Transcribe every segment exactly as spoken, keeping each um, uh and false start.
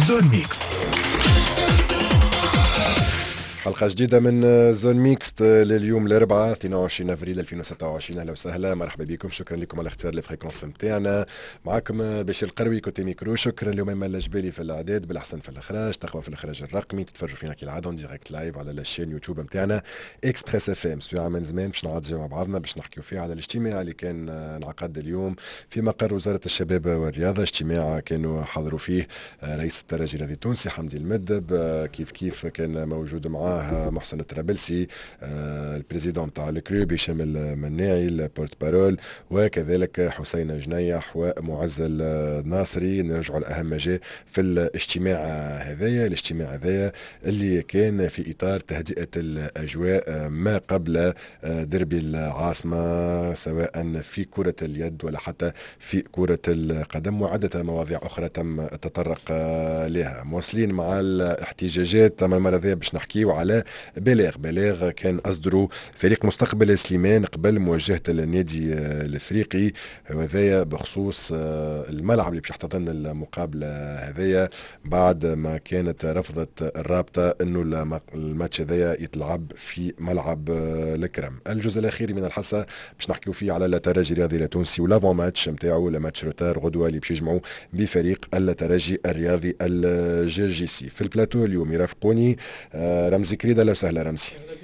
زون ميكست. حلقة جديدة من زون ميكست لليوم الأربعاء اثنين وعشرين أفريل ألفين وستة وعشرين. أهلا وسهلا، مرحبا بكم، شكرا لكم على اختيار الفريكونس نتاعنا. معكم بشير القروي كوتي ميكرو. شكرا لأميمة الجبالي في الإعداد، بالأحسن في الإخراج، تقوى في الإخراج الرقمي. تتفرجوا فينا كالعادة اون ديريكت لايف على الشين يوتيوب نتاعنا اكسبريس اف ام. سواء من زمان باش نعاد مع بعضنا باش نحكيو فيه على الاجتماع اللي كان انعقد اليوم في مقر وزارة الشباب والرياضة. اجتماع كانوا حضروا فيه رئيس الترجي الرياضي التونسي حمدي المدب، كيف كيف كان موجود معاه محسن الترابلسي البريزيدون تاع الكلوب، هشام المناعي البورت بارول، وكذلك حسين جنيح ومعز الناصري. نرجعوا لأهم ما جاء في الاجتماع هذايا. الاجتماع هذايا اللي كان في إطار تهدئة الأجواء ما قبل دربي العاصمة، سواء في كرة اليد ولا حتى في كرة القدم، وعدة مواضيع أخرى تم التطرق لها. مواصلين مع الاحتجاجات، أما المرة ذي باش نحكيو على بلاغ بلاغ كان أصدروا فريق مستقبل سليمان قبل مواجهة النادي الافريقي، وهذايا بخصوص الملعب اللي باش يحتضن المقابلة هذايا، بعد ما كانت رفضت الرابطة انه الماتش هذايا يتلعب في ملعب الكرم. الجزء الاخير من الحصة باش نحكيو فيه على الترجي الرياضي التونسي ولافون ماتش نتاعو، الماتش روتار غدوة اللي باش يجمعوا بفريق الترجي الرياضي الجرجيسي. في البلاتو اليوم يرافقوني رمزي كريدة. اهلا وسهلا رمزي.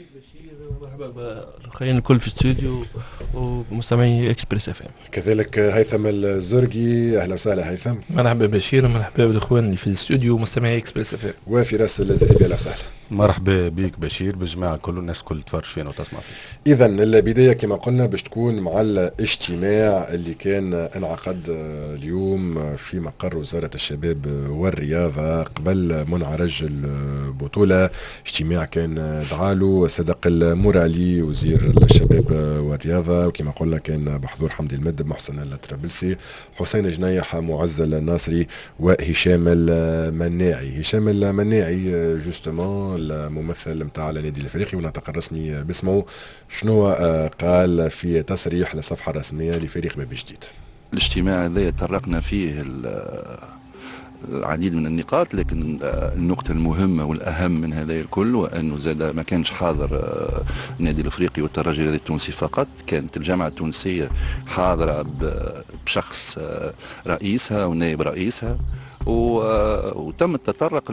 مرحبا بالاخوين الكل في الاستوديو ومستمعي اكسبريس اف ام. كذلك هيثم الزرقي. اهلا وسهلا هيثم. مرحبا بشير ومرحبا بالاخوان اللي في الاستوديو ومستمعي اكسبريس اف ام. وفراس الزريبي. اهلا وسهلا. مرحبا بك بشير، بالجماعه كل الناس كل تفرج فينا وتسمع فينا. اذا البدايه كما قلنا باش تكون مع الاجتماع اللي كان انعقد اليوم في مقر وزاره الشباب والرياضه قبل منعرج البطوله. اجتماع كان دعاله صدق المورالي وزير الشباب والرياضه، وكما قلنا كان بحضور حمدي المدب، محسن الترابلسي، حسين جنيح، معز الناصري، وهشام المناعي. هشام المناعي جوستومون الممثل متاع النادي الافريقي والناطق الرسمي باسمه، شنو قال في تصريح للصفحه الرسميه لفريق باب جديد؟ الاجتماع هذا تطرقنا فيه العديد من النقاط، لكن النقطة المهمة والأهم من هذا الكل وأنه زاد ما كانش حاضر النادي الأفريقي والترجي الرياضي التونسي فقط، كانت الجامعة التونسية حاضرة بشخص رئيسها ونائب رئيسها، وتم التطرق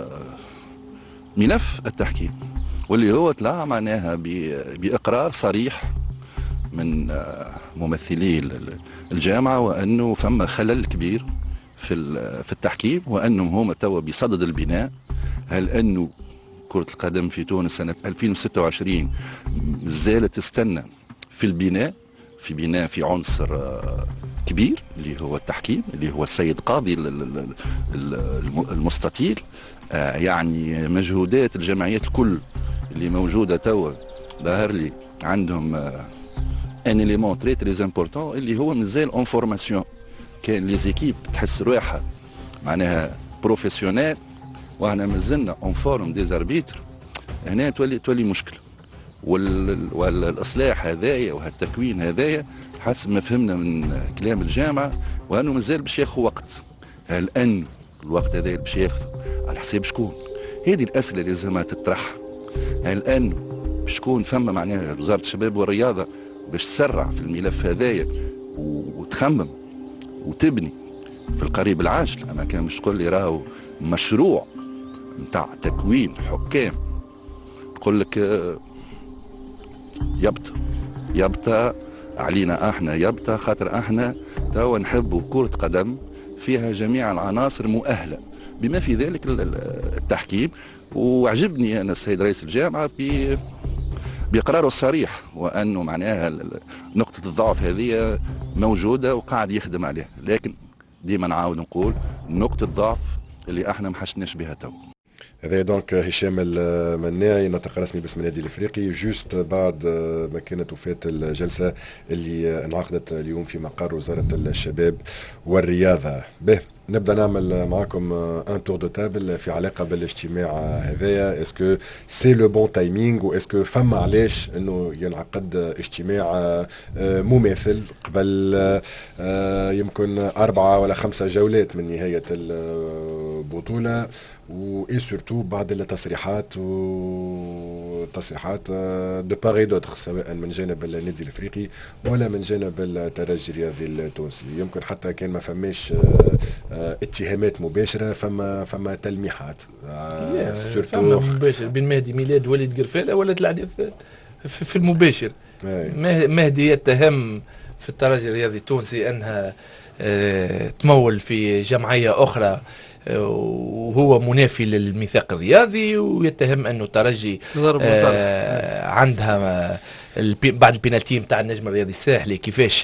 للملف التحكيم، واللي هو طلع معناها بإقرار صريح من ممثلي الجامعة وأنه فما خلل كبير في في التحكيم، وانهم هما توا بصدد البناء. هل انه كرة القدم في تونس سنة ألفين وستة وعشرين زالت تستنى في البناء، في بناء في عنصر كبير اللي هو التحكيم، اللي هو السيد قاضي المستطيل. يعني مجهودات الجمعيات الكل اللي موجودة توا ظهر لي عندهم ان اليمون تري تري امبورطون اللي هو مازال اون فورماسيون. كان لي زيكيب تحس روحها معناها بروفيسيونيل، واحنا مازلنا اون فورم دي زاربيتر. هنا تولي تولي مشكله، والاصلاح هذايا وهالتكوين هذايا حسب ما فهمنا من كلام الجامعه وانه مازال باش ياخذ وقت. هل ان الوقت هذا باش ياخذ على حساب شكون؟ هذه الاسئله اللي لازمها تطرح. هل ان باش تكون فما معناها وزاره الشباب والرياضه باش تسرع في الملف هذايا وتخمم وتبني في القريب العاجل؟ اما كان مش تقول لي راهو مشروع نتاع تكوين حكام، تقول لك يبطى يبطى علينا احنا، يبطى خاطر احنا توا نحبوا كرة قدم فيها جميع العناصر مؤهلة بما في ذلك التحكيم. وعجبني انا السيد رئيس الجامعة ب بإقراره الصريح وأنه معناها نقطة الضعف هذه موجودة وقاعد يخدم عليها، لكن ديما نعاود نقول نقطة ضعف اللي احنا ما حشناش بها تو. هذا دونك هشام المناعي ناطق رسمي باسم النادي الافريقي، جوست بعد ما كانت وفاة الجلسة اللي انعقدت اليوم في مقر وزارة الشباب والرياضة. به نبدا نعمل معاكم ان تور دو تابل في علاقه بالاجتماع هذايا. اسكو سي لو بون تايمينغ و اسكو فما علاش انه ينعقد اجتماع مماثل قبل يمكن اربعه ولا خمسه جولات من نهايه البطوله و سورتو بعض التصريحات وتصريحات دو باغي دوتر سواء من جانب النادي الافريقي ولا من جانب الترجي الرياضي التونسي. يمكن حتى كان ما فماش اتهامات مباشره فما فما تلميحات سورتو مباشر بين مهدي ميلاد ووليد قرفاله ولد الحديث في المباشر. مهدي يتهم في الترجي الرياضي التونسي انها تمول في جمعيه اخرى وهو منافي للميثاق الرياضي، ويتهم انه الترجي آه عندها بعد البينالتي نتاع النجم الرياضي الساحلي كيفاش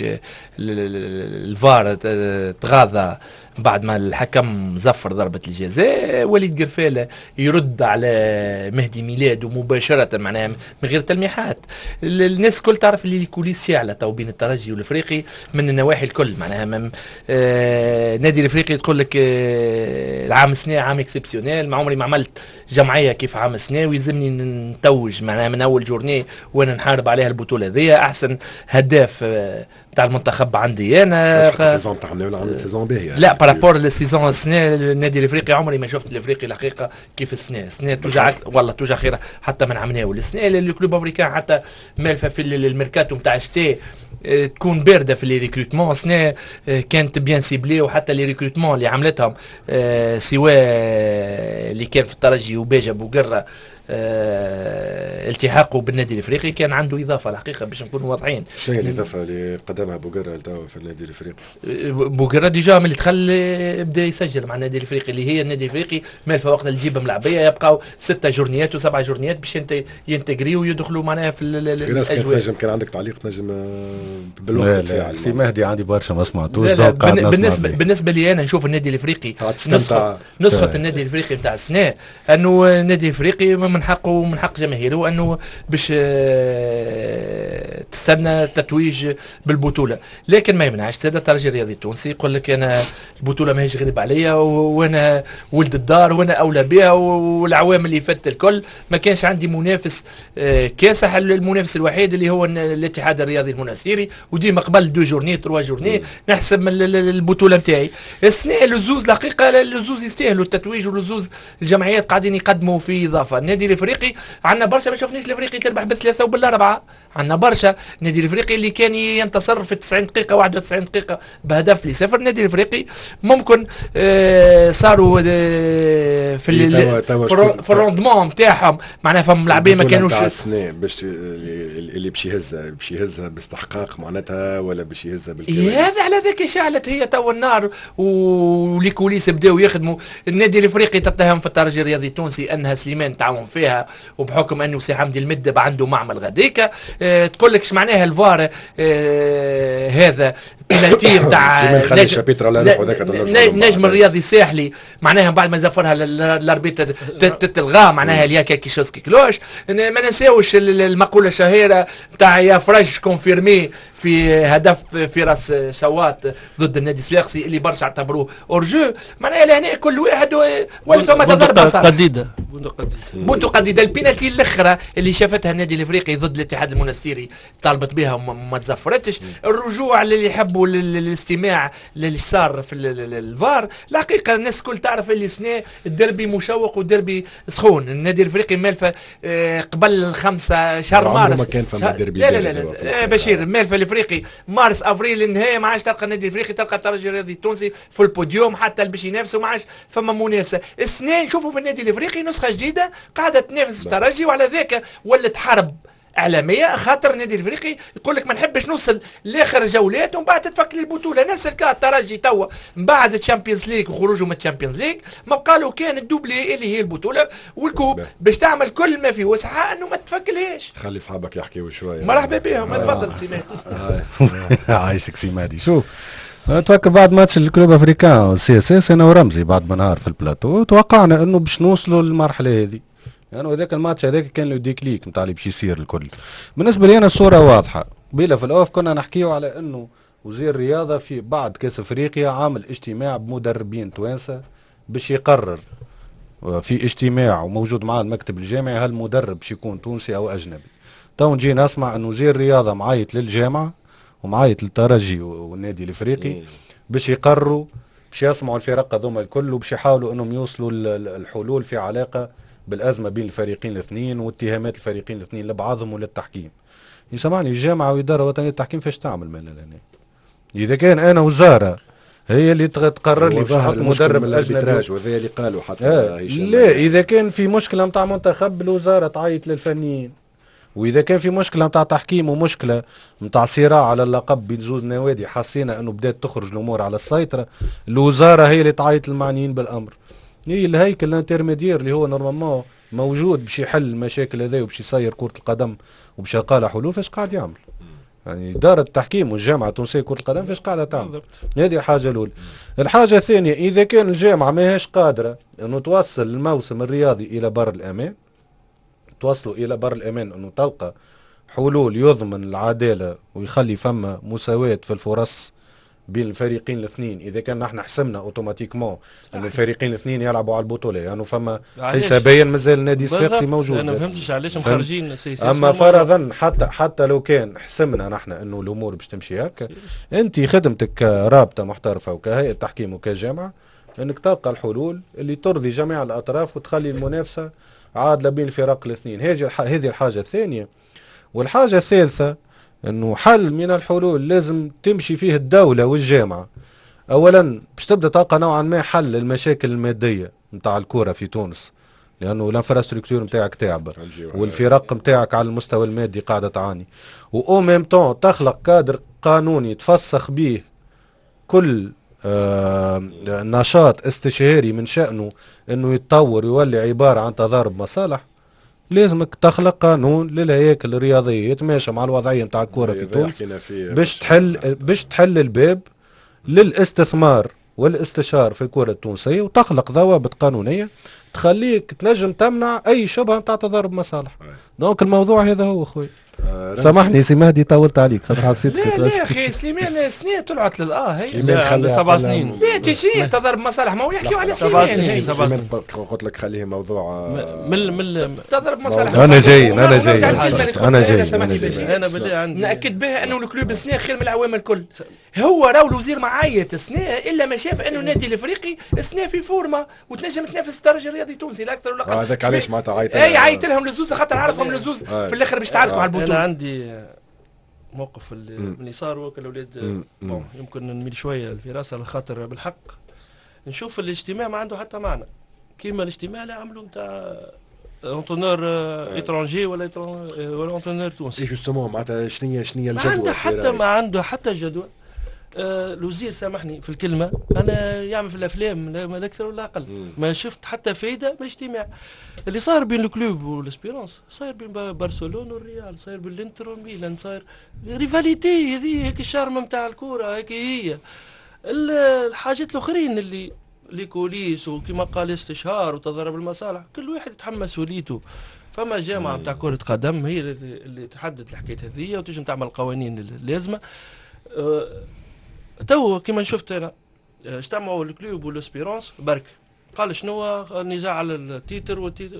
الفار تغاضى بعد ما الحكم زفر ضربة الجزاء. وليد قرفالة يرد على مهدي ميلاد مباشرة معناها من غير تلميحات. الناس الكل تعرف اللي الكوليس شاعلة تو بين الترجي والافريقي من النواحي الكل معناها. آه نادي الافريقي تقول لك آه العام السنة عام اكسبسيونيل، ما عمري ما عملت جمعية كيف عام السنة ويلزمني نتوج معناها من اول جورني وانا نحارب عليها البطولة ذي. احسن هداف آه تاع المنتخب عندي انا خ... السيزون تاعنا ولا عملت سيزون باهيه لا بارابور للسيزون السنه النادي الافريقي عمري ما شفت الافريقي الحقيقه كيف السنه السنه توجع والله توجع خير حتى من عمناه السنه الكلوب افريكان حتى مالفه في الميركاتو نتاع الشتاء تكون بارده في لي ريكروتمون. السنه كانت بيان سيبلي وحتى لي ريكروتمون اللي عملتهم سواء اللي كان في الترجي وباجا بوقره اه التحاقه بالنادي الافريقي كان عنده اضافه الحقيقه باش نكونوا واضحين. شنو هي الاضافه اللي قدمها بوقره توا في النادي الافريقي؟ بوقره ديجا من اللي دخل بدا يسجل مع النادي الافريقي اللي هي النادي الافريقي مالفه وقت اللي تجيب ملعبيه يبقاو ستة جورنيات وسبعة جورنيات باش ينتجريو ويدخلوا معناها في الاجواء. نجم كان عندك تعليق نجم بالوقت لا سي مهدي عندي برشا ما سمعتوش. بالنسبه بالنسبه لي انا نشوف النادي الافريقي نسخه نسخه النادي الافريقي نتاع السنه انه النادي الافريقي من حقه ومن حق جماهيره انه باش تستنى تتويج بالبطوله، لكن ما يمنعش ساده الترجي الرياضي التونسي يقول لك انا البطوله ماهيش غريبه عليا وانا ولد الدار وانا اولى بها، والعوام اللي فاتت الكل ما كانش عندي منافس كاسح. المنافس الوحيد اللي هو الاتحاد الرياضي المناصيري وديما قبل دو جورني تروا جورني نحسب من البطوله نتاعي. السنه لزوز الحقيقه لزوز يستاهلوا التتويج ولزوز الجمعيات قاعدين يقدموا في اضافه. النادي الافريقي عندنا برشا ما شفناش الافريقي تربح بثلاثه وبالاربعه، عندنا برشا النادي الافريقي اللي كان ينتصر في تسعين دقيقه واحد وتسعين دقيقه بهدف لصفر. النادي الافريقي ممكن آه صاروا آه في في الروندمون نتاعهم معناها فهم ملاعبين ما كانوش باش اللي باش يهزها باش يهزها باستحقاق معناتها ولا باش يهزها بالكواليس. هذا على ذاك شعلت هي تو النار ولي كوليس بداوا يخدموا. النادي الافريقي تتهم في الترجي الرياضي التونسي انها سليمان تعاون فيها وبحكم انه سي حمدي المدب عنده معمل غديكا. أه تقول لك اش معناها الفار أه هذا بلانتي نتاع نجم الرياضي الساحلي معناها بعد ما زفرها الاربيتر تلغاه معناها اللي هكا كيشوز كيكلوش. ما ننساوش المقوله الشهيره نتاع يا فرج كونفيرمي في هدف في راس شوات ضد النادي الصفاقسي اللي برشا اعتبروه اورجو. معناها لهنا كل واحد ولا فما تضربه قديده بونتو قديده. البينالتي الاخرى اللي شافتها النادي الافريقي ضد الاتحاد المناصيري طالبت بها وما تزفرتش. الرجوع اللي يحبوا للاستماع للي صار في الفار الحقيقه الناس الكل تعرف اللي سنه الدربي مشوق والدربي سخون. النادي الافريقي مالفه قبل خمسة شهر مارس ما كان فما دربي. لا لا لا, لا بشير مالفه الافريقي مارس افريل النهايه ما عادش تلقى النادي الافريقي تلقى الترجي الرياضي التونسي في البوديوم حتى باش ينافسوا ما عادش فما منافسه. السنه نشوفوا في النادي الافريقي نسخه جديده قاعده تنافس الترجي وعلى ذاك ولت حرب اعلاميه خاطر النادي الافريقي يقول لك ما نحبش نوصل لاخر جولات ومن بعد تتفك البطوله. نفس الكا الترجي توا من بعد الشامبيونز ليج وخروجه من الشامبيونز ليج ما بقى له كان الدوبلي اللي هي البطوله والكوب باش تعمل كل ما في وسعها انه ما تفكلهاش. خلي اصحابك يحكيوا شويه. مرحبا بهم. تفضل سي مهدي. عايشك سي مهدي. شوف تفكر بعد ماتش الكلوب افريكان سي اس اس انا ورمزي بعد ما نهار في البلاتو توقعنا انه باش نوصلوا للمرحله هذه يعني هذاك الماتش هذاك كان له ديكليك نتاع اللي باش يصير الكل. بالنسبه لي انا الصوره واضحه. بيلا في الاوف كنا نحكيو على انه وزير الرياضه في بعد كاس افريقيا عامل اجتماع بمدربين توانسه باش يقرر في اجتماع وموجود معاه المكتب الجامعي هل المدرب باش يكون تونسي او اجنبي. تو نجي نسمع انه وزير الرياضه معايط للجامعه ومعايط للترجي والنادي الافريقي باش يقرروا باش يسمعوا الفرق هذوما الكل وباش يحاولوا انهم يوصلوا الحلول في علاقه بالازمه بين الفريقين الاثنين واتهامات الفريقين الاثنين لبعضهم وللتحكيم. يسمعني الجامعه واداره وطنيه التحكيم فاش تعمل مالا يعني اذا كان انا وزاره هي اللي تقرر لي باش نحط مدرب اجنبي وهذا اللي قالوا حتى آه لا اذا كان في مشكله نتاع منتخب الوزاره تعيط للفنيين، واذا كان في مشكله نتاع تحكيم ومشكله نتاع صراع على اللقب بين زوج نوادي حسينا انه بدات تخرج الامور على السيطره، الوزاره هي اللي تعيط للمعنيين بالامر. هي الهيكل الانترميدير اللي هو نورمالمون موجود باش يحل المشاكل هذي وباش يسير كره القدم وباش يلقى لها حلول، فاش قاعد يعمل؟ يعني إدارة التحكيم والجامعة التونسية كرة القدم فاش قاعدة تعمل؟ هذه الحاجة الأولى. الحاجة الثانية إذا كان الجامعة ماهيش قادرة أنه توصل الموسم الرياضي إلى بر الأمان، توصلوا إلى بر الأمان أنه تلقى حلول يضمن العدالة ويخلي فما مساواة في الفرص بين الفريقين الاثنين. اذا كان نحن حسمنا اوتوماتيكمون ان الفريقين الاثنين يلعبوا على البطوله يعني فما حسابيا مازال نادي الصفاقسي موجود. انا ما فهمتش علاش مخرجين سياسي. اما فرضا حتى حتى لو كان حسمنا نحن انه الامور باش تمشي هكا، انت خدمتك كرابطه محترفه وكهيئه تحكيم وكجامعه انك تلقى الحلول اللي ترضي جميع الاطراف وتخلي المنافسه عادله بين الفرق الاثنين. هذه هذه الحاجه الثانيه. والحاجه الثالثه انه حل من الحلول لازم تمشي فيه الدولة والجامعة. اولا باش تبدا تلقى نوعا ما حل للمشاكل المادية نتاع الكرة في تونس، لانه الانفراستركتور نتاعك تعبر والفرق نتاعك على المستوى المادي قاعدة تعاني، و ميم طون تخلق كادر قانوني تفسخ به كل آه نشاط استشهاري من شأنه انه يتطور ويولي عبارة عن تضارب مصالح. لازمك تخلق قانون للهياكل الرياضيه يتماشى مع الوضعيه نتاع الكره في تونس باش تحل باش تحل الباب للاستثمار والاستشار في الكره التونسيه، وتخلق ضوابط قانونيه تخليك تنجم تمنع اي شبهه نتاع تضارب مصالح. دونك الموضوع هذا هو خويا. آه سامحني سي مهدي طولت عليك خاطر حسيتك. لا لا يا اخي سليمان سنين طلعت للاه هي لا سبع سنين. لا تشري تضارب مصالح ما هو يحكيوا على سليمان. سبع سنين سبع سنين قلت لك خليه موضوع من من تضارب مصالح. انا جاي انا جاي انا جاي انا بالله عندي ناكد بها انه الكلوب السنه خير من العوام الكل. هو راهو الوزير معايط السنه الا ما شاف انه النادي الافريقي السنه في فورمه وتنجم تنافس الدرجه الرياضي التونسي لا اكثر ولا اقل. هذاك علاش معناتها عيط اي عيط لهم للزوز خاطر عارفهم للزوز في الاخر باش تعاركوا على البطوله. انا عندي موقف اللي صار وكل الاولاد يمكن نميل شويه الفراسه على خاطر بالحق نشوف الاجتماع ما عنده حتى معنى كيما الاجتماع اللي عملوا نتاع اونتونور ايترونجي ولا ولا اونتونور تونسي. اي جوستومون معناتها شنو شنو الجدوى؟ ما عنده حتى ما عنده حتى جدوى. آه الوزير سامحني في الكلمه انا يعمل في الافلام لا اكثر ولا اقل. مم. ما شفت حتى فايده من الاجتماع اللي صار بين الكلوب والاسبيرونس، صاير بين برشلونه والريال، صاير بين الانتر والميلان، صاير ريفاليتي. هذه هيك الشارم نتاع الكوره هيك هي. الحاجات الاخرين اللي لي كوليس وكما قال استشهار وتضارب المصالح كل واحد يتحمل مسؤوليته. فما جامعه نتاع كره قدم هي اللي تحدد الحكايه هذه وتنجم تعمل القوانين اللازمه. أه تو كما شفت انا اجتمعوا الكلوب والاسبيرونس برك قال شنو النزاع على التيتر والتيتر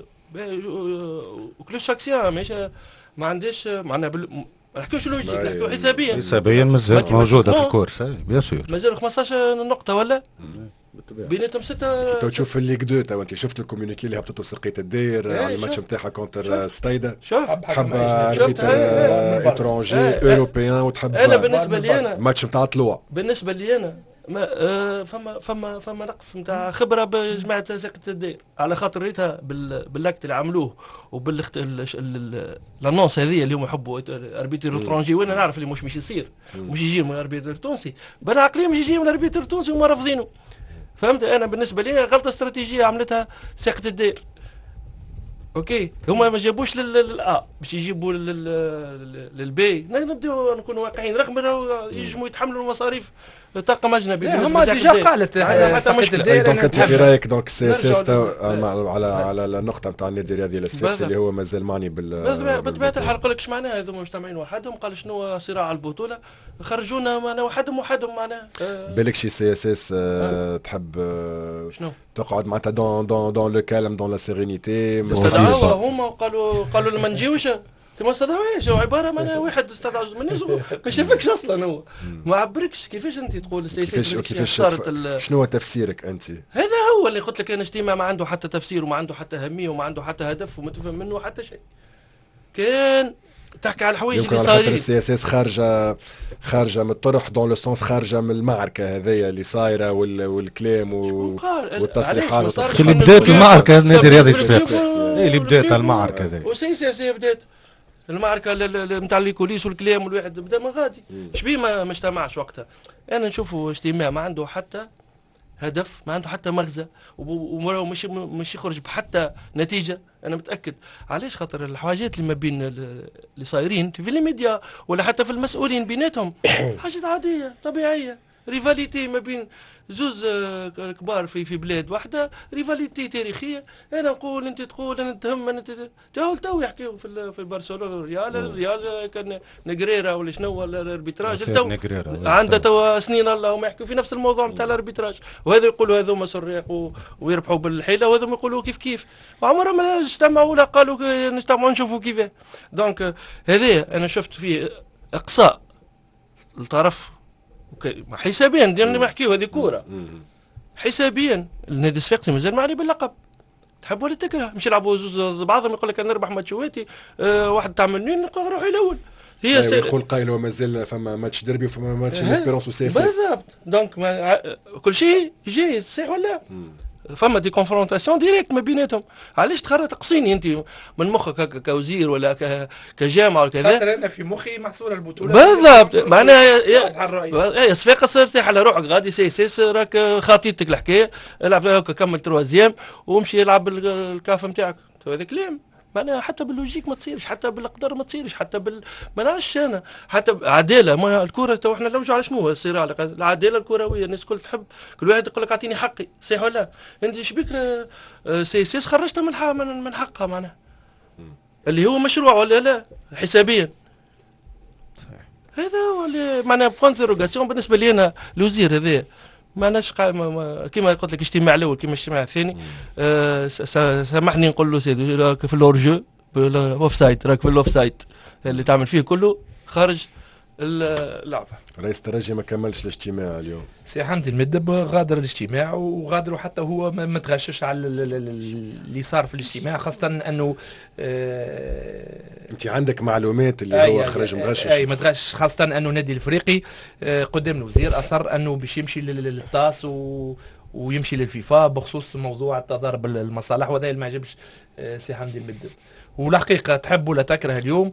وكلوب ساكسيان ماشي ما عندهاش معناها بال... ما نحكيوش لوجيك نحكيو حسابيا. حسابيا مازال موجوده في الكورس بيان سور مازال خمسطاش نقطه ولا بيناتهم ستة. تو تشوف الليغ دو تو انت شفت الكوميونيكي اللي هبطتوا سرقيه الداير على الماتش نتاعها كونتر ستايدا. شوف تحب اربيتر اترونجي اوروبيان وتحب انا بالنسبه لي انا الماتش نتاع طلوع بالنسبه لي انا ما آه فما فما فما نقص نتاع خبره بجماعه سرقه الداير على خاطر ريتها باللاكت اللي عملوه وبالخت الانونس هذه اللي هم يحبوا اربيتر اترونجي وانا نعرف اللي مش مش يصير مش يجي من اربيتر تونسي بنا عقليه مش يجي من اربيتر تونسي وما رافضينه. فهمت؟ انا بالنسبه لي غلطه استراتيجيه عملتها ساقة الدير. اوكي هما ما جابوش للآ باش يجيبوا للبي. نبداو نكونوا واقعيين رغم انه يجموا يتحملوا المصاريف طاقم اجنبي. هما ديجا قالت ساقة الدير. دونك انت في رايك دونك سي اس اس على على النقطه نتاع النادي الرياضي الاسفكسي اللي هو مازال معني بال بطبيعه الحال نقول لك اش معناها هذوما مجتمعين وحدهم قال شنو صراع على البطوله خرجونا معنا وحدهم وحدهم معناها. بالك شي سي اس اس تحب شنو تقعد معناتها دون دون دون لو كالم دون لا سيرينيتي. هما قالوا قالوا لما نجيوش ما استدعوهاش، هو عباره معناها واحد استدعى جوج من الناس ما شافكش اصلا، هو ما عبركش. كيفاش انت تقول السياسه كيفاش شنو تفسيرك انت؟ هذا هو اللي قلت لك انا، اجتماع ما عنده حتى تفسير وما عنده حتى اهميه وما عنده حتى هدف وما تفهم منه حتى شيء. كان تحكي على الحوايج اللي صايرين. السياسات خارجه خارجه من الطرح دون لو سونس، خارجه من المعركه هذيا اللي صايره والكلام والتصريحات. اللي بدات المعركه النادي الرياضي الصفاقسي هي اللي بدات المعركه هذه. والسياسه بدات المعركه نتاع الكوليس والكلام، والواحد بدا من غادي. شبيه ما, ما اجتمعش وقتها. انا نشوفه اجتماع ما عنده حتى هدف، ما عنده حتى مغزى، ومش مش يخرج بحتى نتيجه. انا متاكد علاش، خاطر الحاجات اللي ما بين اللي صايرين في الميديا ولا حتى في المسؤولين بيناتهم حاجات عاديه طبيعيه. ريفاليتي ما بين زوز كبار في في بلاد واحده، ريفاليتي تاريخيه. انا نقول انت تقول، انا نتهم، انا تو تو يحكيوا في في برشلونه الريال الريال كان نجريرا ولا شنو ولا الاربيتراج، تو عنده تو سنين الله وما يحكوا في نفس الموضوع نتاع الاربيتراج. وهذا يقولوا هذوما سراق ويربحوا بالحيله، وهذوما يقولوا كيف كيف، وعمرهم ما اجتمعوا ولا قالوا نجتمعوا نشوفوا كيفاه. دونك هذا انا شفت فيه اقصاء الطرف حسابيا، ديالنا ما نحكيو هذه كوره حسابيا. النادي الصفاقسي مازال ما عليه باللقب، تحب ولا تكره. مش يلعبوا زوز بعضهم، يقول لك انا نربح ماتشواتي، أه واحد تاع منين روح الاول. هي أيوة يقول قايل هو مازال فما ماتش دربي وفما ماتش ليسبيرونس وسي اس اس بالضبط. دونك كل شيء جاي صحيح ولا فما دي كونفرونتاسيون ديريكت ما بيناتهم. علاش تخرج تقصيني انت من مخك كوزير ولا كجامعه ولا كذا؟ خاطر انا في مخي محصوره البطوله بالضبط. معناها يا صفاقس ارتاح على روحك، غادي سي سيس راك خاطيتك الحكايه، العب هكا كمل تروازيام وامشي العب الكاف نتاعك. هذا كلام معناها حتى باللوجيك ما تصيرش، حتى بالقدر ما تصيرش، حتى بال ما نعرفش انا، حتى عداله. ما الكره تو احنا نلوجوا على شنو الصراع العداله الكرويه، الناس الكل تحب، كل واحد يقول لك اعطيني حقي، صحيح ولا؟ انت شبيك سي سي خرجتها من من حقها معناها اللي هو مشروع ولا لا حسابيا. هذا هو اللي معناها بونتيروغاسيون بالنسبه لي انا الوزير هذا. معناش كيما قلت لك اجتماع الاول كيما الاجتماع الثاني. أه سامحني نقول له سيدي راك في الاورجو الاوف سايد، راك في الاوف سايد اللي تعمل فيه كله خارج اللعبه. رئيس الترجي ما كملش الاجتماع اليوم. سي حمدي المدب غادر الاجتماع، وغادر حتى هو ما تغشش على اللي صار في الاجتماع، خاصه انه آه انت عندك معلومات اللي هو خرج مغشش. اي ما تغشش، خاصه انه النادي الافريقي آه قدام الوزير اصر انه باش يمشي للطاس و ويمشي للفيفا بخصوص موضوع تضارب المصالح، وهذا اللي ما عجبش آه سي حمدي المدب. والحقيقه تحب ولا تكره اليوم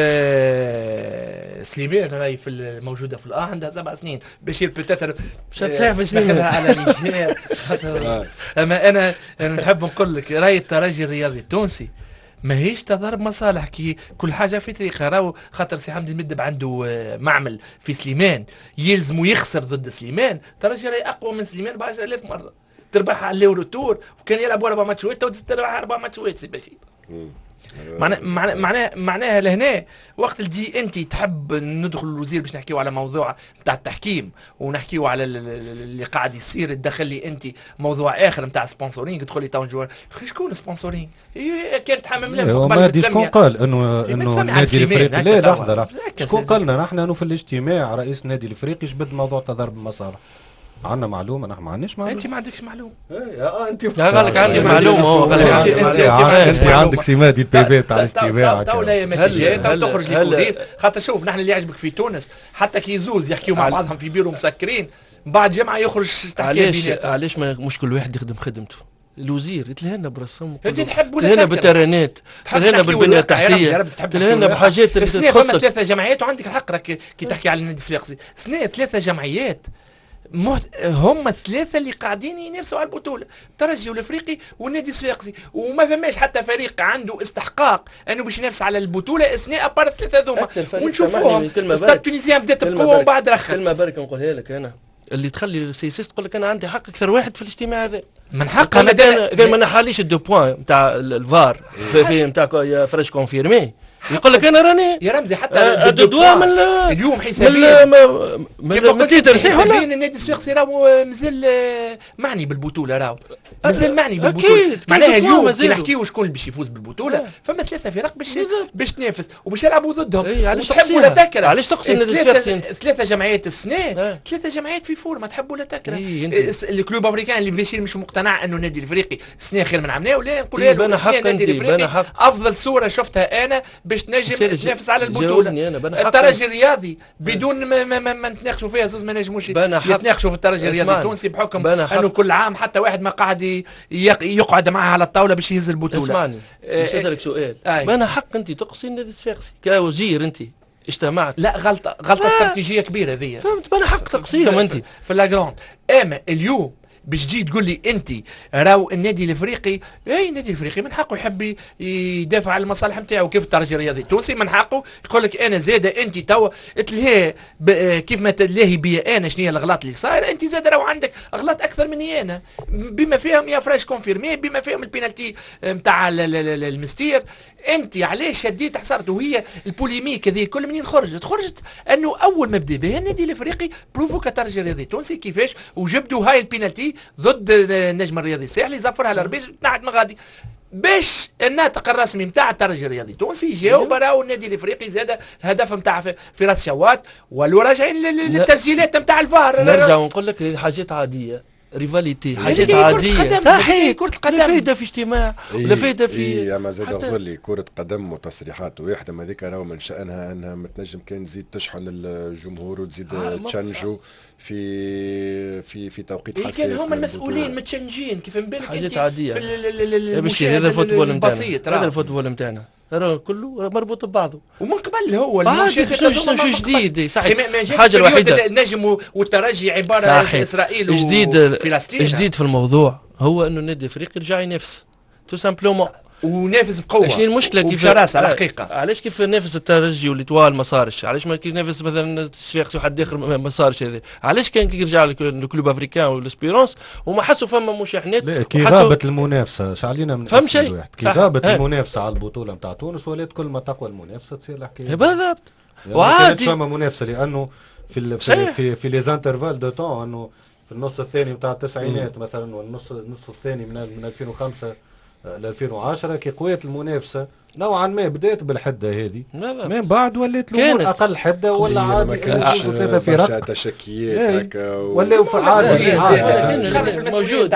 آه سليمان راهي في الموجوده في الآ عندها سبع سنين بشير بتاتر مش تصحيح في سليمان على الجهه. اما انا انا نحب نقول لك راهي الترجي الرياضي التونسي ماهيش تضارب مصالح، كي كل حاجه في طريقها. راهو خاطر سي حمدي المدب عنده معمل في سليمان يلزمو يخسر ضد سليمان، الترجي راهي اقوى من سليمان ب عشرة آلاف مره، تربح على اليورو تور وكان يلعب اربع ماتشات تربح اربع ماتشات سي بشير. معناها معناها معناها لهنا وقت الجي انت تحب ندخل الوزير باش نحكيو على موضوع نتاع التحكيم ونحكيو على اللي قاعد يصير، تدخل لي انت موضوع اخر نتاع سبونسورينغ، تدخل لي تو جوار شكون سبونسورينغ؟ كانت حمام لها فوق بالك تسمي شكون قال انه انه النادي الافريقي لا لحظه لحظه شكون قالنا نحن انه في الاجتماع رئيس النادي الافريقي جبد موضوع تضارب المصالح؟ عندنا معلومه؟ نحن ما عندناش معلومه. انت ما عندكش معلومه. ايه اه انت لا قال لك عندي معلومه. هو انت انت عندك سمادي البي في تاع الاجتماع دوله يا ماتجات تخرج للكوليس. خاطر شوف نحن اللي يعجبك في تونس حتى كي يزوز يحكيوا مع بعضهم في بيرو مسكرين بعد جمعه يخرج تحكي. علاش علاش مش كل واحد يخدم خدمته؟ الوزير يتلهنا برسم، يتلهنا بالترانات، يتلهنا بالبنيه التحتيه، يتلهنا بحاجات اللي تخص. فما ثلاثه جمعيات وعندك الحق راك كي تحكي على النادي الصفاقسي سنه ثلاثه جمعيات مهد... هم الثلاثه اللي قاعدين ينافسوا على البطوله، الترجي والافريقي والنادي الصفاقسي، وما فماش حتى فريق عنده استحقاق انه باش ينافس على البطوله اثناء ابار الثلاثه هذوما ونشوفوهم. ستاد تونسيا بدات بقوه ومن بعد رخت. كلمه برك نقولها لك انا اللي تخلي السياسات تقول لك انا عندي حق اكثر واحد في الاجتماع هذا، من حقها مادام كان ما نحاليش الدو بوان نتاع الفار في نتاع فريش كونفيرمي يقول لك انا راني يا رمزي حتى الدو دوا من اليوم حسابيا من من تيتر صحيح ولا النادي الصفاقسي راهو مازال معني بالبطوله راهو مازال معني بالبطوله معناها اليوم كي نحكيو شكون اللي باش يفوز بالبطوله فما ثلاثه فرق باش باش تنافس وباش يلعبوا ضدهم علاش تحبوا ولا تكره علاش تقصي النادي الصفاقسي ثلاثه جمعيات السنه ثلاثه جمعيات في فورما تحبوا ولا تكره الكلوب افريكان اللي باش مش مقتنع انه النادي الافريقي السنه خير من عمناه ولا نقول له النادي الافريقي افضل صوره شفتها انا باش تنجم تنافس على البطوله. الترجي الرياضي بدون ما, ما, ما, ما نتناقشوا فيها زوز ما نجموش يتناقشوا في الترجي الرياضي التونسي بحكم انه كل عام حتى واحد ما قاعد يقعد معاه على الطاوله باش يهز البطوله. اسمعني باش نسالك سؤال بنا حق انت تقصي النادي الصفاقسي كوزير انت اجتمعت لا غلطه غلطه استراتيجيه كبيره هذه فهمت بنا حق تقصيهم انت في لاغروند اما اليوم باش تجي تقول لي انت راهو النادي الافريقي اي النادي الافريقي من حقه يحب يدافع على المصالح نتاعو كيف الترجي الرياضي التونسي من حقه يقول لك انا زاده انت توا تلهي كيف ما تلهي بيا انا شنو هي الاغلاط اللي صايره انت زاده راهو عندك اغلاط اكثر مني انا بما فيهم يا فراش كونفيرمي بما فيهم البينالتي نتاع المستير انت علاش شديت حصرت وهي البوليميك هذه كل منين خرجت خرجت انه اول ما بدا بها النادي الافريقي بروفوكا الترجي الرياضي التونسي كيفاش وجبدوا هاي البينالتي ضد النجم الرياضي الساحلي زفرها الاربيج نعد مغادي باش الناطق الرسمي نتاع الترجي الرياضي التونسي جاوب راهو النادي الافريقي زاد الهدف نتاع فراس شوات ولو راجعين للتسجيلات نتاع الفار نرجع ونقول لك حاجات عاديه ريفاليتي حاجات عاديه صحيح كرة القدم لا فايدة في اجتماع ولا فايدة في اي اما زاد غزر لي كرة قدم وتصريحات واحدة ما ذيك راهو من شأنها انها ما تنجم كان تزيد تشحن الجمهور وتزيد آه تشنجوا في في في توقيت حساس كان هما المسؤولين متشنجين كيف نبالك حاجات عادية في هذا الفوتبول نتاعنا هذا الفوتبول نتاعنا راه كله مربوط ببعضه ومن قبل هو شو جديد صحيح الحاجه الوحيده النجم والترجي عباره اسرائيل جديد جديد في الموضوع هو انه النادي الافريقي رجع ينافس تو سامبلومون ونافس بقوه شنو المشكله كيف شراسه على الحقيقه علاش كيف نافس الترجي والاتوال ما صارش علاش ما كي نافس مثلا الصفاقسي وحد اخر ما صارش هذا علاش كان كي يرجع الكلوب افريكان والاسبيرونس وما حسوا فما مشاحنات كي غابت المنافسه شعلينا من فهم شيء كي غابت المنافسه على البطوله نتاع تونس ولات كل ما تقوى المنافسه تصير الحكايه بالضبط يعني وعادي فما منافسه لانه في ال في في, في لي زانترفال دو طون انه في النص الثاني نتاع التسعينات مثلا والنص النص الثاني من من ألفين وخمسة ل ألفين وعشرة كي قويت المنافسه نوعا ما بدات بالحده هذه من بعد ولات الامور اقل حده ولا عادي ما كانش برشا تشكيات هكا ولا عادي موجود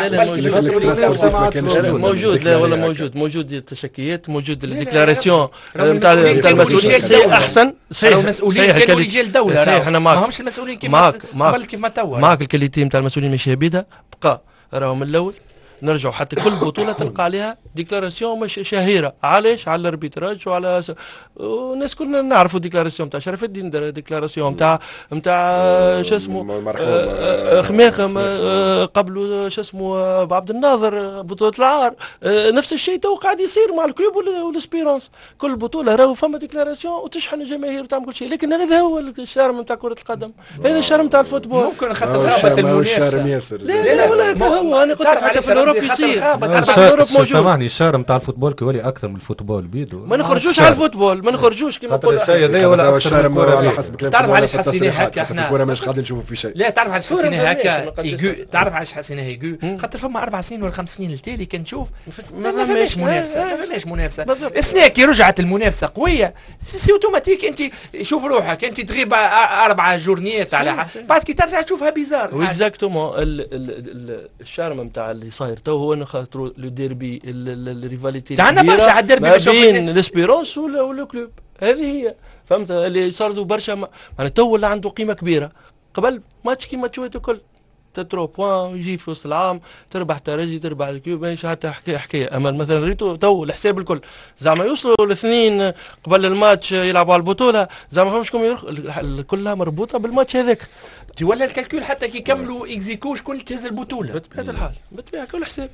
موجود لا ولا موجود موجود التشكيات موجود الديكلاراسيون نتاع نتاع المسؤولين سي احسن صحيح المسؤولين كانوا رجال دوله صحيح انا معك ماهمش المسؤولين كيما قبل كيف ما توا معك الكاليتي نتاع المسؤولين ماشيه بيدها بقى راهو من الاول نرجعوا حتى كل بطوله تلقى عليها ديكلاراسيون مش شهيره علاش على الاربيتراج وعلى س... والناس كلنا نعرفوا ديكلاراسيون تاع شرف الدين دار ديكلاراسيون تاع نتاع شو اسمه خماخم قبله شو اسمه عبد الناظر بطوله العار نفس الشيء تو قاعد يصير مع الكلوب والاسبيرونس كل بطوله راهو فما ديكلاراسيون وتشحن الجماهير وتعمل كل شيء لكن هذا هو الشرم نتاع كره القدم هذا الشرم نتاع الفوتبول ممكن خاطر غابه المنافسه لا لا ولا هو انا قلت لك في الاوروب يصير سامحني الشارم تاع الفوتبول كيولي اكثر من الفوتبول بيدو ما نخرجوش على الفوتبول ما نخرجوش كما نقول الشيء هذا ولا الشارم على حسب كلام تعرف علاش حسيناه هكا احنا الكره مش قاعدين نشوفوا في شيء لا تعرف علاش حسيناه هكا ايجو تعرف علاش حسيناه ايجو خاطر فما اربع سنين ولا خمس سنين التالي كنشوف ما فماش منافسه ما فماش منافسه السنه كي رجعت المنافسه قويه سي اوتوماتيك انت شوف روحك انت تغيب اربع جورنيات على بعد كي ترجع تشوفها بيزار اكزاكتومون الشارم نتاع اللي صاير تو هو انه خاطر لو ديربي الريفاليتي تاعنا برشا على الديربي ما بين الاسبيرونس والكلوب هذه هي فهمت اللي صاروا برشا يعني تو ولا عنده قيمه كبيره قبل ماتش كيما تشويتو كل تترو بوان يجي في وسط العام تربح ترجي تربح الكلوب ماشي حتى حكايه حكايه اما مثلا ريتو تو الحساب الكل زعما يوصلوا الاثنين قبل الماتش يلعبوا على البطوله زعما فهمش كم كلها مربوطه بالماتش هذاك تولى الكالكول حتى كي يكملوا اكزيكو شكون تهز البطوله بطبيعه الحال بطبيعه كل حساب